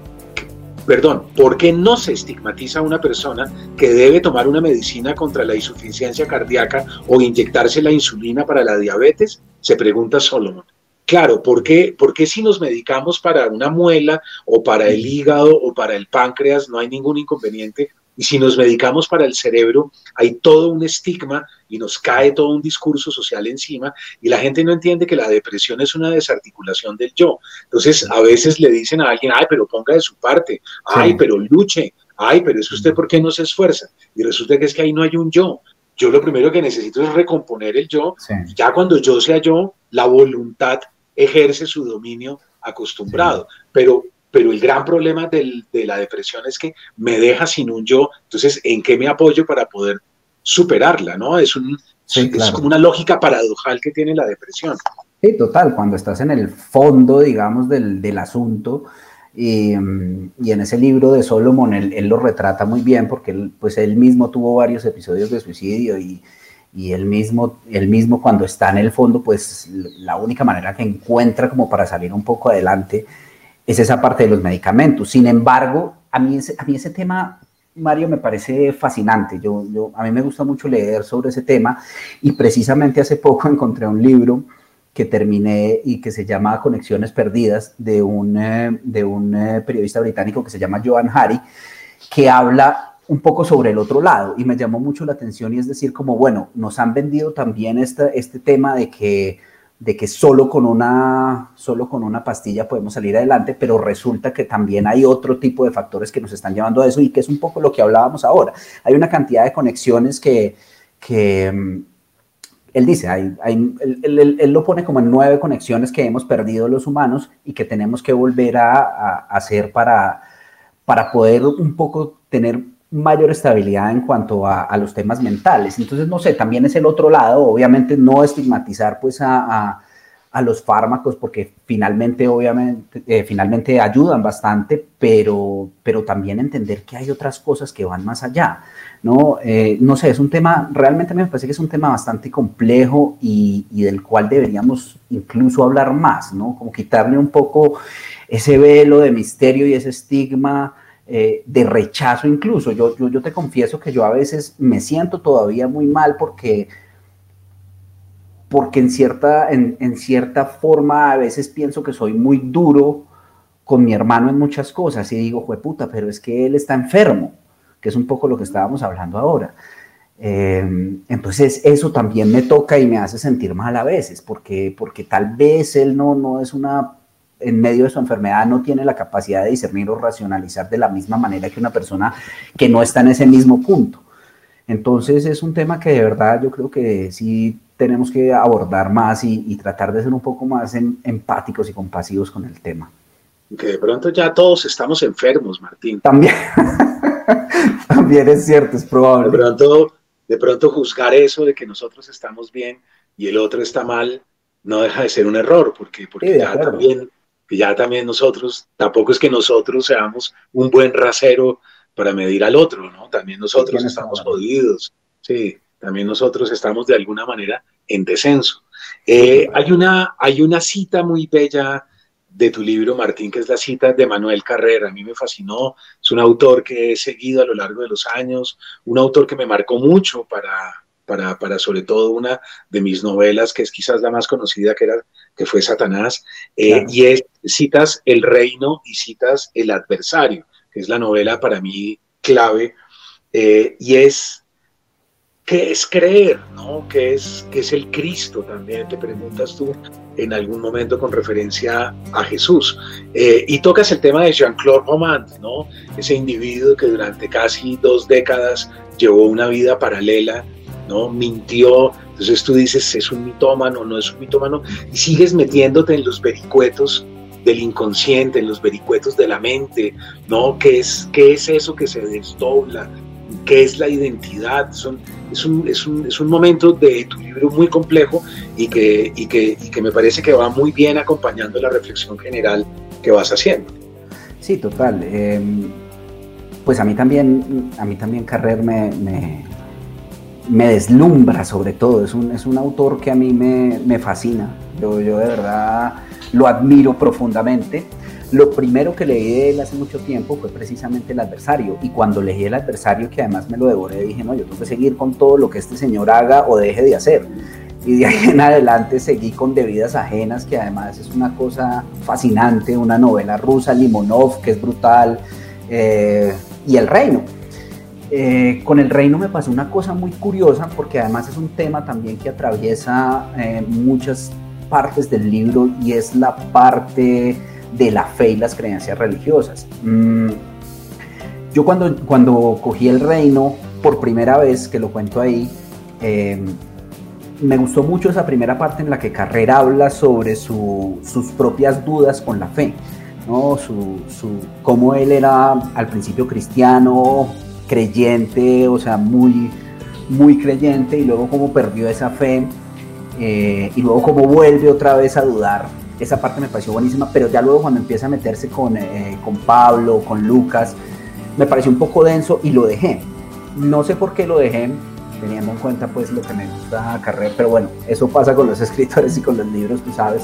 ¿Por qué no se estigmatiza a una persona que debe tomar una medicina contra la insuficiencia cardíaca o inyectarse la insulina para la diabetes? Se pregunta Solomon. Claro, ¿por qué si nos medicamos para una muela o para el hígado o para el páncreas no hay ningún inconveniente? Y si nos medicamos para el cerebro, hay todo un estigma y nos cae todo un discurso social encima, y la gente no entiende que la depresión es una desarticulación del yo. Entonces, a veces le dicen a alguien, ay, pero ponga de su parte, ay, sí, pero luche, ay, pero es usted, ¿por qué no se esfuerza? Y resulta que es que ahí no hay un yo. Yo lo primero que necesito es recomponer el yo. Sí. Ya cuando yo sea yo, la voluntad ejerce su dominio acostumbrado. Sí. Pero el gran problema de la depresión es que me deja sin un yo. Entonces, ¿en qué me apoyo para poder superarla? ¿No? Es como una lógica paradojal que tiene la depresión. Sí, total. Cuando estás en el fondo, digamos, del asunto, y en ese libro de Solomon, él lo retrata muy bien, porque él mismo tuvo varios episodios de suicidio, y él mismo cuando está en el fondo, pues la única manera que encuentra como para salir un poco adelante es esa parte de los medicamentos. Sin embargo, a mí ese tema, Mario, me parece fascinante. A mí me gusta mucho leer sobre ese tema, y precisamente hace poco encontré un libro que terminé y que se llama Conexiones Perdidas, de un periodista británico que se llama Johann Hari, que habla un poco sobre el otro lado, y me llamó mucho la atención, y es decir, como, bueno, nos han vendido también este tema de que solo con una pastilla podemos salir adelante, pero resulta que también hay otro tipo de factores que nos están llevando a eso, y que es un poco lo que hablábamos ahora. Hay una cantidad de conexiones que él dice, él lo pone como en 9 conexiones que hemos perdido los humanos y que tenemos que volver a hacer para poder un poco tener mayor estabilidad en cuanto a los temas mentales. Entonces, no sé, también es el otro lado, obviamente no estigmatizar pues a los fármacos, porque finalmente ayudan bastante, pero también entender que hay otras cosas que van más allá, ¿no? No sé, es un tema, realmente me parece que es un tema bastante complejo, y del cual deberíamos incluso hablar más, ¿no? Como quitarle un poco ese velo de misterio y ese estigma de rechazo incluso. Yo te confieso que yo a veces me siento todavía muy mal porque en cierta forma a veces pienso que soy muy duro con mi hermano en muchas cosas, y digo, jueputa, pero es que él está enfermo, que es un poco lo que estábamos hablando ahora. Entonces eso también me toca y me hace sentir mal a veces, porque tal vez él no es en medio de su enfermedad no tiene la capacidad de discernir o racionalizar de la misma manera que una persona que no está en ese mismo punto. Entonces es un tema que de verdad yo creo que sí tenemos que abordar más, y tratar de ser un poco más empáticos y compasivos con el tema. Que de pronto ya todos estamos enfermos, Martín. También, también es cierto, es probable. De pronto juzgar eso de que nosotros estamos bien y el otro está mal no deja de ser un error, porque sí, ya también nosotros, tampoco es que nosotros seamos un buen rasero para medir al otro, ¿no? También nosotros estamos jodidos, sí, también nosotros estamos de alguna manera en descenso. Hay una cita muy bella de tu libro, Martín, que es la cita de Manuel Carrera. A mí me fascinó, es un autor que he seguido a lo largo de los años, un autor que me marcó mucho para sobre todo una de mis novelas, que es quizás la más conocida, que fue Satanás, Claro. citas El Reino y citas El Adversario, que es la novela para mí clave, y es ¿qué es creer? ¿No? Qué es el Cristo también? Te preguntas tú en algún momento con referencia a Jesús. Y tocas el tema de Jean-Claude Romand, ¿no? Ese individuo que durante casi 2 décadas llevó una vida paralela, ¿no? Mintió. Entonces tú dices, ¿es un mitómano? ¿No es un mitómano? Y sigues metiéndote en los vericuetos del inconsciente, en los vericuetos de la mente, ¿no? ¿Qué es eso que se desdobla? ¿Qué es la identidad? Es un momento de tu libro muy complejo y que me parece que va muy bien acompañando la reflexión general que vas haciendo. Sí, total. Pues a mí también Carrer me deslumbra sobre todo. Es un autor que a mí me fascina. Yo de verdad lo admiro profundamente. Lo primero que leí de él hace mucho tiempo fue precisamente El Adversario, y cuando leí El Adversario, que además me lo devoré, dije, no, yo tengo que seguir con todo lo que este señor haga o deje de hacer. Y de ahí en adelante seguí con De Vidas Ajenas, que además es una cosa fascinante, una novela rusa, Limonov, que es brutal, y El Reino. Con El Reino me pasó una cosa muy curiosa, porque además es un tema también que atraviesa muchas partes del libro, y es la parte de la fe y las creencias religiosas. Yo cuando cogí El Reino por primera vez, que lo cuento ahí, me gustó mucho esa primera parte en la que Carrer habla sobre sus propias dudas con la fe, ¿no? Cómo él era al principio cristiano, creyente, o sea, muy, muy creyente, y luego cómo perdió esa fe, y luego cómo vuelve otra vez a dudar. Esa parte me pareció buenísima, pero ya luego cuando empieza a meterse con Pablo, con Lucas, me pareció un poco denso y lo dejé. No sé por qué lo dejé, teniendo en cuenta pues lo que me gusta Carrer, pero bueno, eso pasa con los escritores y con los libros, tú sabes.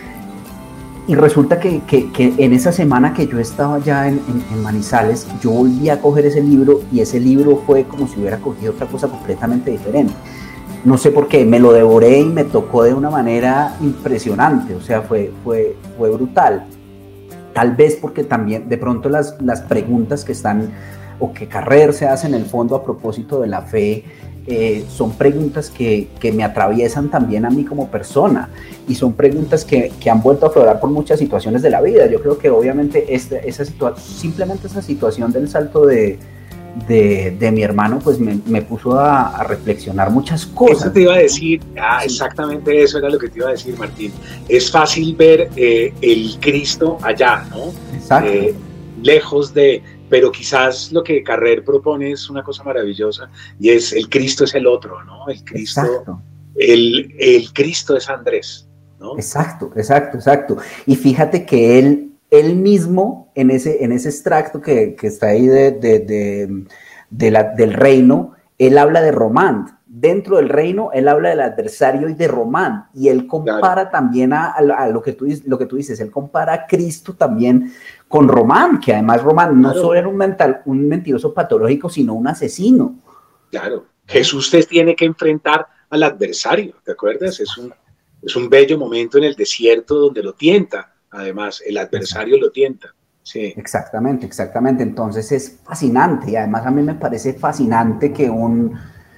Y resulta que en esa semana que yo estaba ya en Manizales, yo volví a coger ese libro, y ese libro fue como si hubiera cogido otra cosa completamente diferente. No sé por qué, me lo devoré y me tocó de una manera impresionante, o sea, fue brutal. Tal vez porque también de pronto las preguntas que están, o que Carrer se hace en el fondo a propósito de la fe, son preguntas que me atraviesan también a mí como persona, y son preguntas que han vuelto a aflorar por muchas situaciones de la vida. Yo creo que obviamente simplemente esa situación del salto de mi hermano, pues me puso a reflexionar muchas cosas. Eso te iba a decir, exactamente eso era lo que te iba a decir, Martín. Es fácil ver el Cristo allá, ¿no? Exacto. Lejos de, pero quizás lo que Carrer propone es una cosa maravillosa, y es el Cristo es el otro, ¿no? El Cristo, exacto. El Cristo es Andrés, ¿no? Exacto. Y fíjate que él mismo, en ese extracto que está ahí del Reino, él habla de Romand. Dentro del Reino, él habla del Adversario y de Romand. Y él compara también a lo que tú dices, él compara a Cristo también con Romand, que además Romand no solo era un mentiroso patológico, sino un asesino. Claro, Jesús te tiene que enfrentar al adversario, ¿te acuerdas? Es un bello momento en el desierto donde lo tienta. Además, el adversario lo tienta. Sí. Exactamente. Entonces es fascinante, y además a mí me parece fascinante que un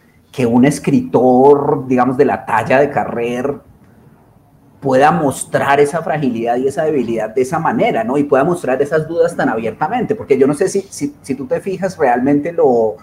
escritor, digamos, de la talla de Carrer pueda mostrar esa fragilidad y esa debilidad de esa manera, ¿no? Y pueda mostrar esas dudas tan abiertamente, porque yo no sé si tú te fijas realmente lo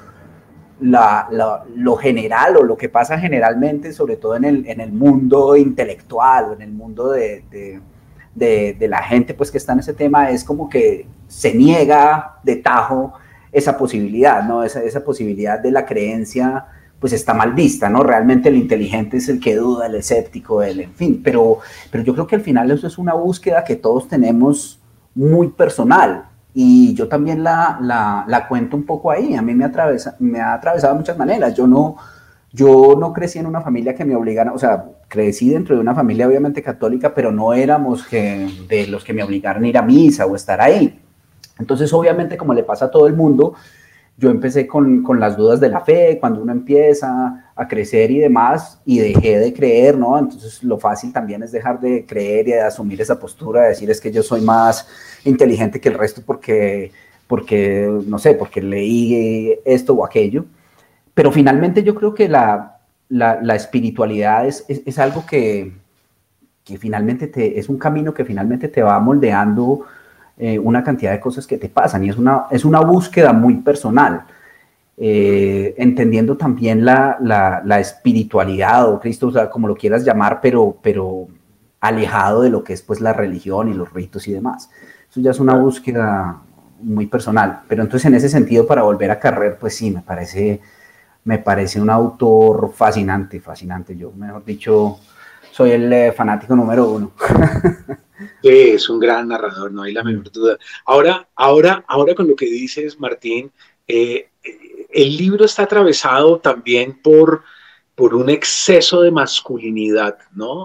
general, o lo que pasa generalmente, sobre todo en el mundo intelectual, o en el mundo de la gente pues que está en ese tema, es como que se niega de tajo esa posibilidad, ¿no? Esa posibilidad de la creencia pues está mal vista, ¿no? Realmente el inteligente es el que duda, el escéptico, en fin, pero yo creo que al final eso es una búsqueda que todos tenemos muy personal, y yo también la cuento un poco ahí. A mí me ha atravesado de muchas maneras. Yo no crecí en una familia que me obligara, o sea, crecí dentro de una familia obviamente católica, pero no éramos de los que me obligaran a ir a misa o estar ahí. Entonces, obviamente, como le pasa a todo el mundo, yo empecé con las dudas de la fe, cuando uno empieza a crecer y demás, y dejé de creer, ¿no? Entonces lo fácil también es dejar de creer y de asumir esa postura, de decir es que yo soy más inteligente que el resto porque no sé, porque leí esto o aquello. Pero finalmente yo creo que la espiritualidad es algo que finalmente es un camino que finalmente te va moldeando una cantidad de cosas que te pasan, y es una búsqueda muy personal, entendiendo también la espiritualidad o Cristo, o sea, como lo quieras llamar, pero alejado de lo que es pues la religión y los ritos y demás. Eso ya es una búsqueda muy personal, pero entonces en ese sentido, para volver a Carrer, pues sí, me parece un autor fascinante, yo, mejor dicho, soy el fanático número 1. Sí, es un gran narrador, no hay la menor duda. Ahora con lo que dices, Martín, el libro está atravesado también por un exceso de masculinidad, ¿no?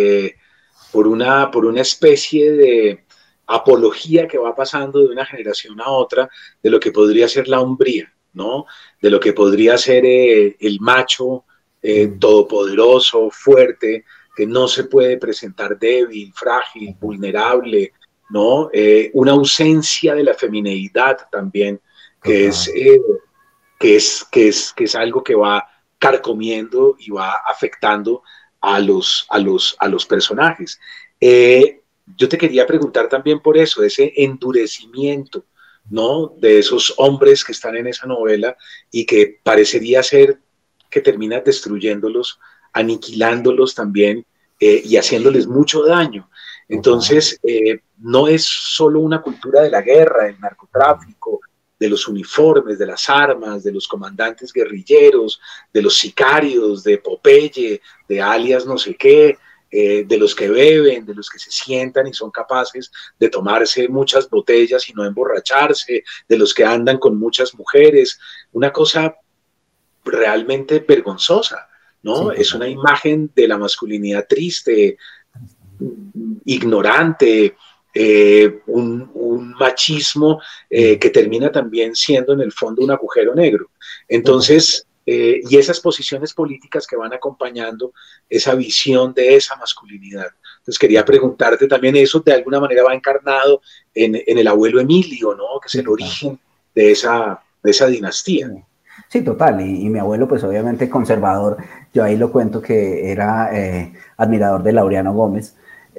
Por una especie de apología que va pasando de una generación a otra de lo que podría ser la hombría, ¿no? De lo que podría ser el macho todopoderoso, fuerte, que no se puede presentar débil, frágil, vulnerable, ¿no? Una ausencia de la femineidad también, que es algo que va carcomiendo y va afectando a los personajes. Yo te quería preguntar también por eso, ese endurecimiento, ¿no? De esos hombres que están en esa novela y que parecería ser que termina destruyéndolos, aniquilándolos también y haciéndoles mucho daño. Entonces, no es solo una cultura de la guerra, del narcotráfico, de los uniformes, de las armas, de los comandantes guerrilleros, de los sicarios, de Popeye, de alias no sé qué, de los que beben, de los que se sientan y son capaces de tomarse muchas botellas y no emborracharse, de los que andan con muchas mujeres, una cosa realmente vergonzosa, ¿no? Sí, es una imagen de la masculinidad triste, ignorante, un machismo que termina también siendo en el fondo un agujero negro. Entonces, y esas posiciones políticas que van acompañando esa visión de esa masculinidad. Entonces quería preguntarte también, eso de alguna manera va encarnado en el abuelo Emilio, ¿no? Que es el origen de esa dinastía. Sí, total, y mi abuelo pues obviamente conservador, yo ahí lo cuento que era admirador de Laureano Gómez.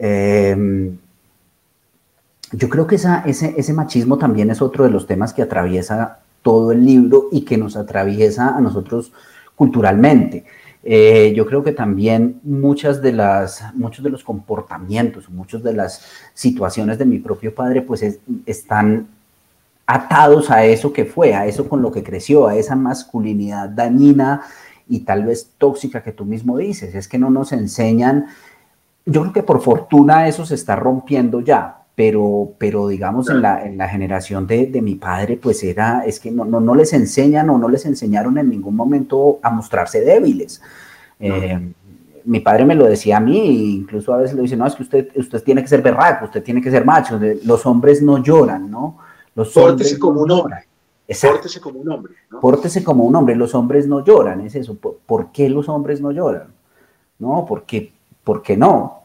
Yo creo que ese machismo también es otro de los temas que atraviesa todo el libro y que nos atraviesa a nosotros culturalmente. Yo creo que también muchos de los comportamientos, muchas de las situaciones de mi propio padre pues están atados a eso que fue, a eso con lo que creció, a esa masculinidad dañina y tal vez tóxica que tú mismo dices. Es que no nos enseñan. Yo creo que por fortuna eso se está rompiendo ya, pero digamos en la generación de mi padre, pues es que no les enseñan o no les enseñaron en ningún momento a mostrarse débiles. Mi padre me lo decía a mí, incluso a veces le dice, no, es que usted tiene que ser berraco, usted tiene que ser macho, los hombres no lloran, ¿no? Pórtese como un hombre. Pórtese como un hombre, ¿no? Pórtese como un hombre, los hombres no lloran, es eso. ¿Por qué los hombres no lloran? ¿No? ¿Por qué no?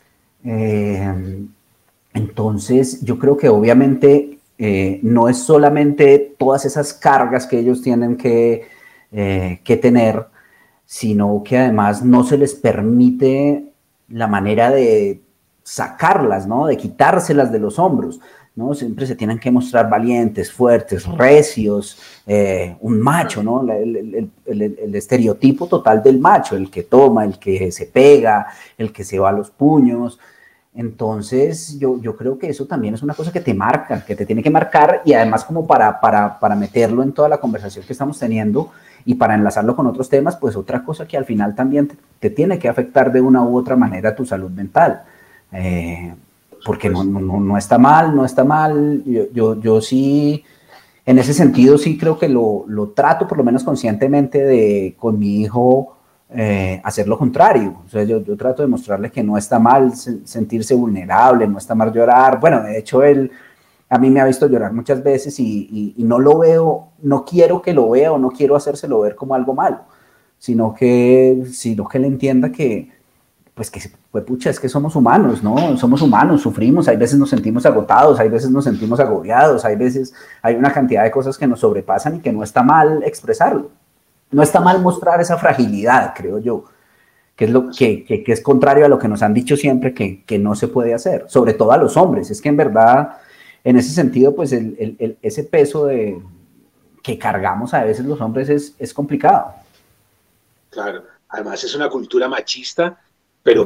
Entonces, yo creo que obviamente no es solamente todas esas cargas que ellos tienen que tener, sino que además no se les permite la manera de sacarlas, ¿no? De quitárselas de los hombros, ¿no? Siempre se tienen que mostrar valientes, fuertes, recios, un macho, ¿no? El estereotipo total del macho, el que toma, el que se pega, el que se va a los puños. Entonces, yo creo que eso también es una cosa que te marca, que te tiene que marcar, y además como para meterlo en toda la conversación que estamos teniendo y para enlazarlo con otros temas, pues otra cosa que al final también te tiene que afectar de una u otra manera tu salud mental. Porque no está mal. Yo sí, en ese sentido sí creo que lo trato por lo menos conscientemente con mi hijo, hacer lo contrario. O sea, yo trato de mostrarle que no está mal sentirse vulnerable, no está mal llorar. Bueno, de hecho, él a mí me ha visto llorar muchas veces y no lo veo, no quiero que lo vea o no quiero hacérselo ver como algo malo, sino que él entienda que, pues pucha, es que somos humanos, ¿no? Somos humanos, sufrimos, hay veces nos sentimos agotados, hay veces nos sentimos agobiados, hay veces hay una cantidad de cosas que nos sobrepasan y que no está mal expresarlo. No está mal mostrar esa fragilidad, creo yo, que es lo que es contrario a lo que nos han dicho siempre que no se puede hacer, sobre todo a los hombres. Es que en verdad, en ese sentido, pues ese peso que cargamos a veces los hombres es complicado. Claro, además es una cultura machista, pero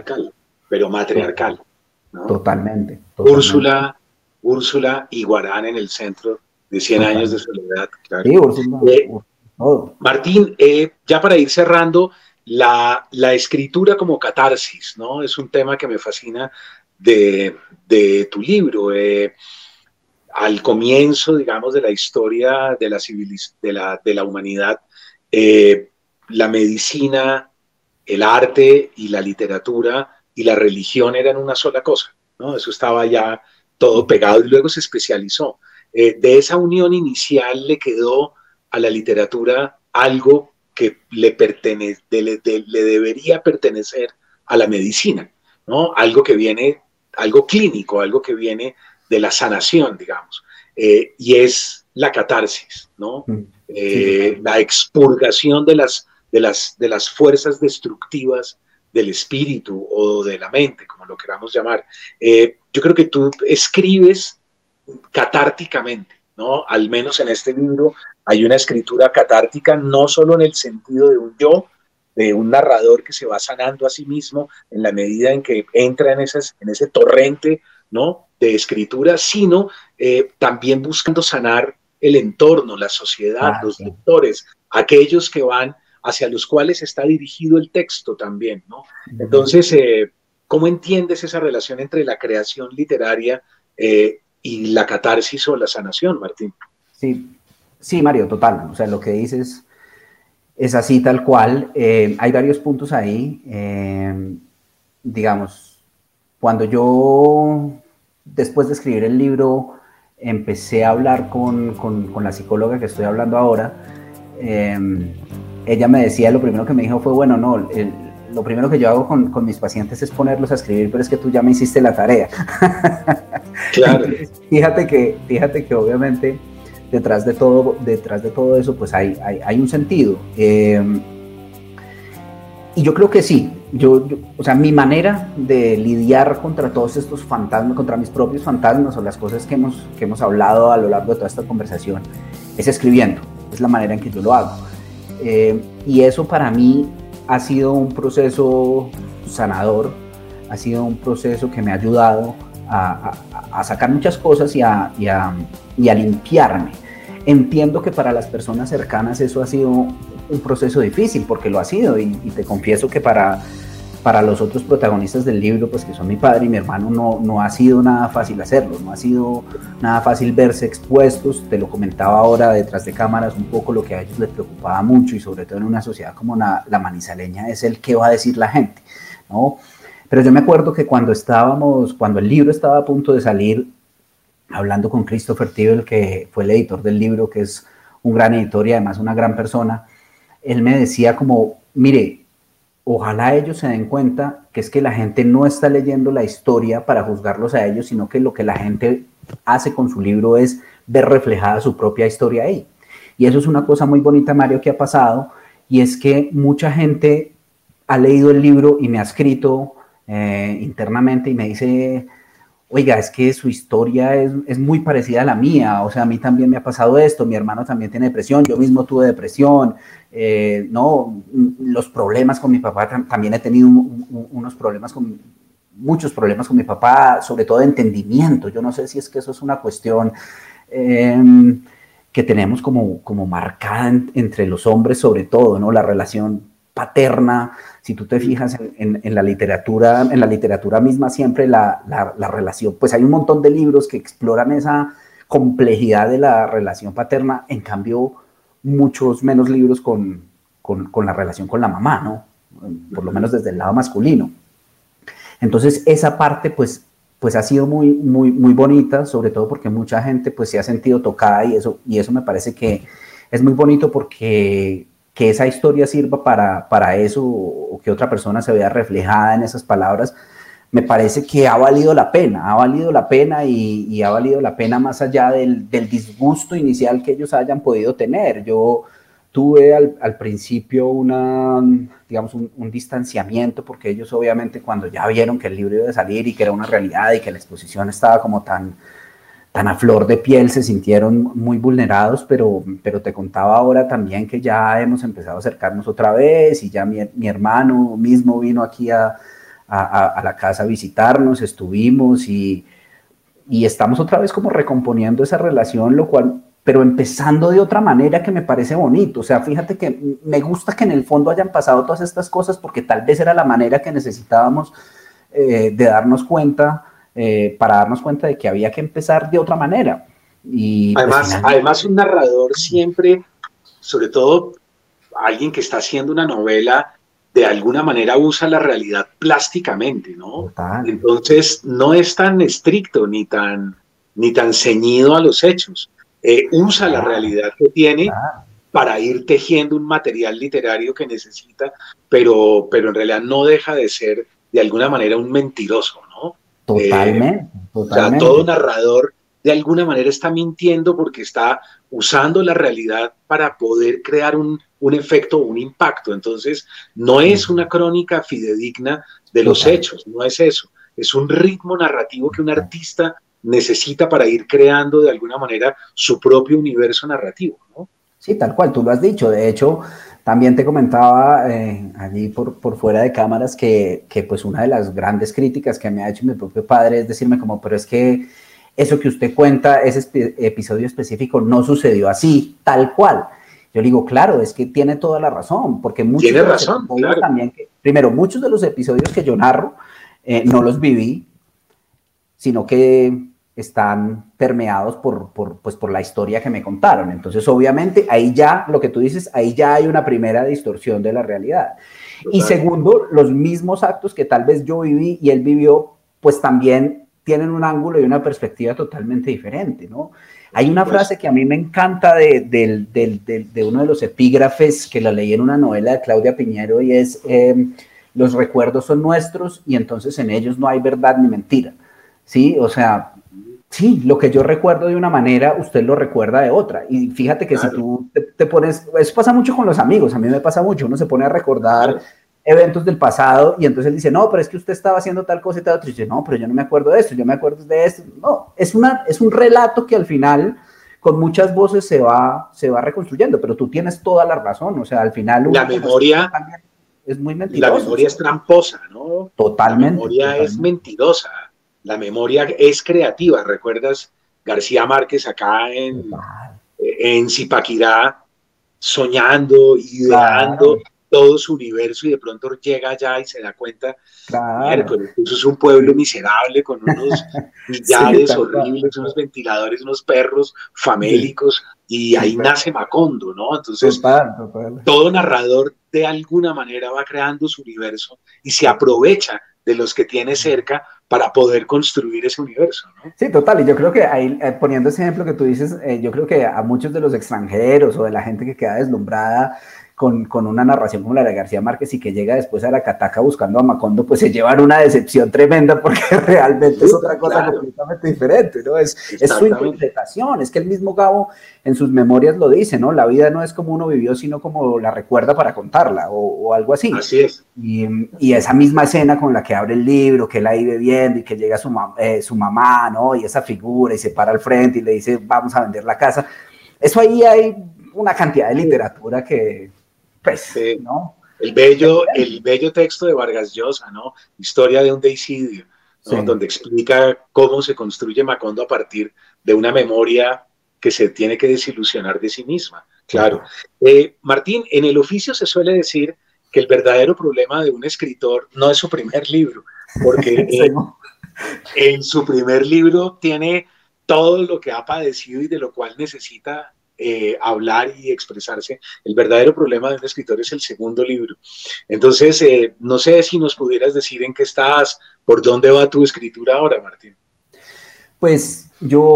matriarcal, ¿no? Totalmente. Úrsula y Guarán en el centro de 100 años de soledad. Claro. Sí, Úrsula. Martín, ya para ir cerrando, la escritura como catarsis, ¿no? Es un tema que me fascina de tu libro. Al comienzo, digamos, de la historia de la humanidad, la medicina, el arte y la literatura y la religión eran una sola cosa, ¿no? Eso estaba ya todo pegado y luego se especializó. De esa unión inicial le quedó a la literatura algo que le debería pertenecer a la medicina, ¿no? Algo que viene, algo clínico, algo que viene de la sanación, digamos, y es la catarsis, ¿no? La expurgación de las fuerzas destructivas del espíritu o de la mente, como lo queramos llamar. Yo creo que tú escribes catárticamente, ¿no? Al menos en este libro hay una escritura catártica, no solo en el sentido de un yo, de un narrador que se va sanando a sí mismo en la medida en que entra en ese torrente, ¿no?, de escritura, sino también buscando sanar el entorno, la sociedad, los lectores, aquellos que van hacia los cuales está dirigido el texto también, ¿no? Entonces, ¿cómo entiendes esa relación entre la creación literaria y la catarsis o la sanación, Martín? Sí, Mario, total. O sea, lo que dices es así tal cual. Hay varios puntos ahí. Digamos, cuando yo, después de escribir el libro, empecé a hablar con la psicóloga que estoy hablando ahora, ella me decía, lo primero que me dijo fue, bueno, no, lo primero que yo hago con mis pacientes es ponerlos a escribir, pero es que tú ya me hiciste la tarea. Claro. Entonces, fíjate que obviamente detrás de todo eso, pues hay un sentido. Y yo creo que sí. O sea, mi manera de lidiar contra todos estos fantasmas, contra mis propios fantasmas o las cosas que hemos hablado a lo largo de toda esta conversación, es escribiendo. Es la manera en que yo lo hago. Y eso para mí ha sido un proceso sanador, ha sido un proceso que me ha ayudado a sacar muchas cosas y a limpiarme. Entiendo que para las personas cercanas eso ha sido un proceso difícil, porque lo ha sido, y te confieso que para los otros protagonistas del libro, pues que son mi padre y mi hermano, no ha sido nada fácil hacerlo, no ha sido nada fácil verse expuestos. Te lo comentaba ahora detrás de cámaras un poco lo que a ellos les preocupaba mucho, y sobre todo en una sociedad como la manizaleña, es el qué va a decir la gente, ¿no? Pero yo me acuerdo que cuando el libro estaba a punto de salir, hablando con Christopher Tibel, que fue el editor del libro, que es un gran editor y además una gran persona, él me decía como, mire, ojalá ellos se den cuenta que es que la gente no está leyendo la historia para juzgarlos a ellos, sino que lo que la gente hace con su libro es ver reflejada su propia historia ahí. Y eso es una cosa muy bonita, Mario, que ha pasado, y es que mucha gente ha leído el libro y me ha escrito internamente y me dice, oiga, es que su historia es muy parecida a la mía, o sea, a mí también me ha pasado esto, mi hermano también tiene depresión, yo mismo tuve depresión, no, los problemas con mi papá, también he tenido muchos problemas con mi papá, sobre todo de entendimiento. Yo no sé si es que eso es una cuestión que tenemos como marcada entre los hombres, sobre todo, ¿no? La relación paterna. Si tú te fijas en la literatura misma, siempre la relación, pues hay un montón de libros que exploran esa complejidad de la relación paterna, en cambio muchos menos libros con con la relación con la mamá, ¿no? Por lo menos desde el lado masculino. Entonces, esa parte, pues ha sido muy, muy, muy bonita, sobre todo porque mucha gente, pues, se ha sentido tocada y eso me parece que es muy bonito porque que esa historia sirva para eso o que otra persona se vea reflejada en esas palabras, me parece que ha valido la pena y ha valido la pena más allá del disgusto inicial que ellos hayan podido tener. Yo tuve al principio digamos, un distanciamiento, porque ellos obviamente cuando ya vieron que el libro iba a salir y que era una realidad y que la exposición estaba como tan a flor de piel, se sintieron muy vulnerados, pero te contaba ahora también que ya hemos empezado a acercarnos otra vez y ya mi hermano mismo vino aquí a la casa a visitarnos, estuvimos y estamos otra vez como recomponiendo esa relación, lo cual, pero empezando de otra manera que me parece bonito. O sea, fíjate que me gusta que en el fondo hayan pasado todas estas cosas porque tal vez era la manera que necesitábamos de darnos cuenta, para darnos cuenta de que había que empezar de otra manera. Y además un narrador siempre, sobre todo alguien que está haciendo una novela, de alguna manera usa la realidad plásticamente, ¿no? Total. Entonces no es tan estricto ni tan ceñido a los hechos. Usa la realidad que tiene para ir tejiendo un material literario que necesita, pero en realidad no deja de ser de alguna manera un mentiroso, ¿no? Totalmente. O sea, todo narrador de alguna manera está mintiendo porque está usando la realidad para poder crear un efecto, un impacto. Entonces, no es una crónica fidedigna de los hechos, no es eso. Es un ritmo narrativo que un artista necesita para ir creando de alguna manera su propio universo narrativo, ¿no? Sí, tal cual, tú lo has dicho. De hecho, también te comentaba allí por fuera de cámaras que pues una de las grandes críticas que me ha hecho mi propio padre es decirme como, pero es que eso que usted cuenta, ese episodio específico no sucedió así, tal cual. Yo digo, claro, es que tiene toda la razón, porque muchos tiene razón, claro. También primero, muchos de los episodios que yo narro no los viví, sino que están permeados por la historia que me contaron. Entonces, obviamente, ahí ya, lo que tú dices, ahí ya hay una primera distorsión de la realidad. Total. Y segundo, los mismos actos que tal vez yo viví y él vivió, pues también tienen un ángulo y una perspectiva totalmente diferente, ¿no? Hay una frase que a mí me encanta de uno de los epígrafes que la leí en una novela de Claudia Piñero y es, los recuerdos son nuestros y entonces en ellos no hay verdad ni mentira, ¿sí? O sea, sí, lo que yo recuerdo de una manera, usted lo recuerda de otra. Y fíjate que claro, si tú te pones, eso pasa mucho con los amigos, a mí me pasa mucho, uno se pone a recordar claro, eventos del pasado y entonces él dice, no, pero es que usted estaba haciendo tal cosa y tal otra. Y dice, no, pero yo no me acuerdo de esto, yo me acuerdo de esto. No, es un relato que al final con muchas voces se va reconstruyendo, pero tú tienes toda la razón, o sea, al final... La memoria es muy mentirosa. La memoria es tramposa, ¿no? Totalmente. La memoria es mentirosa. La memoria es creativa. ¿Recuerdas García Márquez acá en Zipaquirá soñando, ideando todo su universo y de pronto llega allá y se da cuenta, miércoles, eso es un pueblo miserable con unos billares horribles, unos ventiladores, unos perros famélicos y ahí nace Macondo, ¿no? Entonces, todo narrador de alguna manera va creando su universo y se aprovecha de los que tiene cerca para poder construir ese universo, ¿no? Sí, total, y yo creo que ahí, poniendo ese ejemplo que tú dices, yo creo que a muchos de los extranjeros o de la gente que queda deslumbrada con una narración como la de García Márquez y que llega después a la Cataca buscando a Macondo, pues se llevan una decepción tremenda porque realmente es otra cosa completamente diferente, ¿no? Es su interpretación, es que el mismo Gabo en sus memorias lo dice, ¿no? La vida no es como uno vivió, sino como la recuerda para contarla o algo así. Así es. Y esa misma escena con la que abre el libro, que él ahí bebiendo y que llega su mamá, ¿no? Y esa figura y se para al frente y le dice, vamos a vender la casa. Eso ahí hay una cantidad de literatura que... Pues, sí, ¿no? El bello texto de Vargas Llosa, ¿no? Historia de un deicidio, ¿no? Sí. Donde explica cómo se construye Macondo a partir de una memoria que se tiene que desilusionar de sí misma. Claro. Martín, en el oficio se suele decir que el verdadero problema de un escritor no es su primer libro, porque en su primer libro tiene todo lo que ha padecido y de lo cual necesita hablar y expresarse. El verdadero problema de un escritor es el segundo libro. Entonces, no sé si nos pudieras decir en qué estás, por dónde va tu escritura ahora, Martín. Pues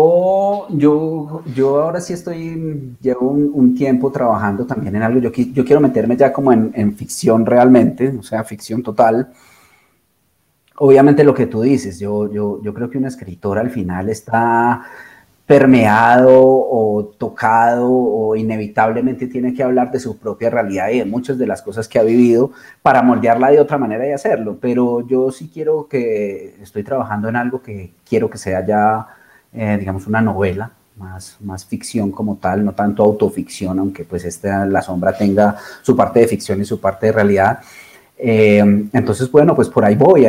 yo ahora sí llevo un tiempo trabajando también en algo. Yo quiero meterme ya como en ficción realmente, o sea, ficción total. Obviamente lo que tú dices, yo creo que un escritor al final está permeado o tocado o inevitablemente tiene que hablar de su propia realidad y de muchas de las cosas que ha vivido para moldearla de otra manera y hacerlo. Pero yo sí estoy trabajando en algo que quiero que sea ya, digamos, una novela, más ficción como tal, no tanto autoficción, aunque pues La Sombra tenga su parte de ficción y su parte de realidad. Entonces, bueno, pues por ahí voy.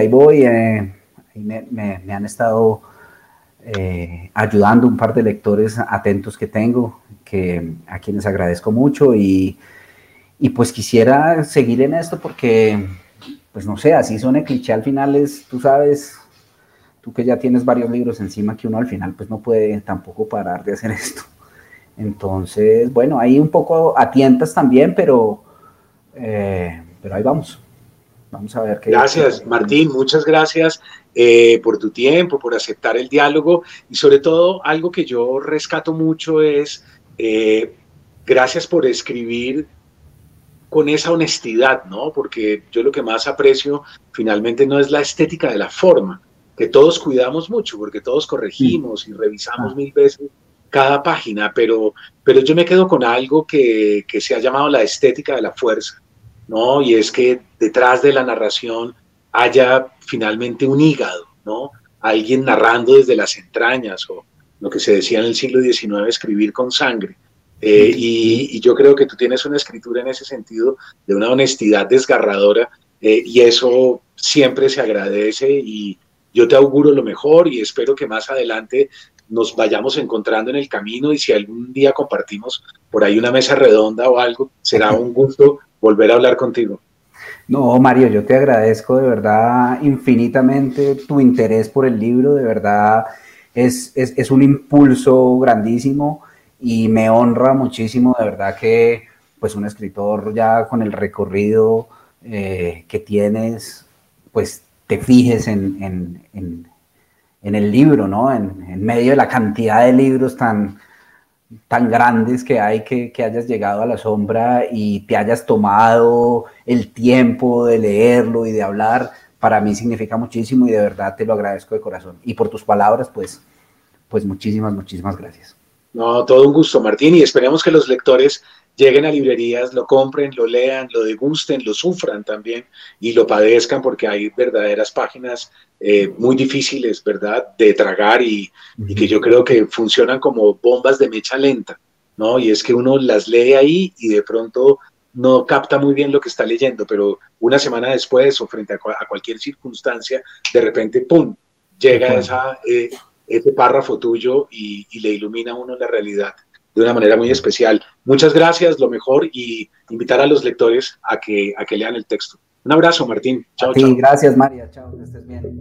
Me han estado ayudando un par de lectores atentos que tengo, a quienes agradezco mucho y pues quisiera seguir en esto porque, pues no sé, así suena cliché al final tú sabes, tú que ya tienes varios libros encima, que uno al final pues no puede tampoco parar de hacer esto. Entonces, bueno, ahí un poco a tientas también, pero ahí vamos. Vamos a ver qué. Gracias, Martín. Muchas gracias por tu tiempo, por aceptar el diálogo y sobre todo algo que yo rescato mucho es gracias por escribir con esa honestidad, ¿no? Porque yo lo que más aprecio finalmente no es la estética de la forma, que todos cuidamos mucho, porque todos corregimos y revisamos mil veces cada página, pero yo me quedo con algo que se ha llamado la estética de la fuerza, ¿no? Y es que detrás de la narración haya finalmente un hígado, ¿no? Alguien narrando desde las entrañas, o lo que se decía en el siglo XIX, escribir con sangre. Y yo creo que tú tienes una escritura en ese sentido de una honestidad desgarradora, y eso siempre se agradece y yo te auguro lo mejor y espero que más adelante nos vayamos encontrando en el camino y si algún día compartimos por ahí una mesa redonda o algo, será un gusto volver a hablar contigo. No, Mario, yo te agradezco de verdad infinitamente tu interés por el libro, de verdad es un impulso grandísimo y me honra muchísimo, de verdad que pues un escritor ya con el recorrido que tienes, pues te fijes en el libro, ¿no? En medio de la cantidad de libros tan grandes que hay que hayas llegado a La Sombra y te hayas tomado el tiempo de leerlo y de hablar, para mí significa muchísimo y de verdad te lo agradezco de corazón. Y por tus palabras, pues muchísimas gracias. No, todo un gusto, Martín, y esperemos que los lectores lleguen a librerías, lo compren, lo lean, lo degusten, lo sufran también y lo padezcan porque hay verdaderas páginas muy difíciles, ¿verdad?, de tragar y que yo creo que funcionan como bombas de mecha lenta, ¿no? Y es que uno las lee ahí y de pronto no capta muy bien lo que está leyendo, pero una semana después o frente a cualquier circunstancia, de repente, ¡pum!, llega ese párrafo tuyo y le ilumina a uno la realidad de una manera muy especial. Muchas gracias, lo mejor, y invitar a los lectores a que lean el texto. Un abrazo, Martín. Chao, sí, chao. Gracias, María. Chao, que estés bien.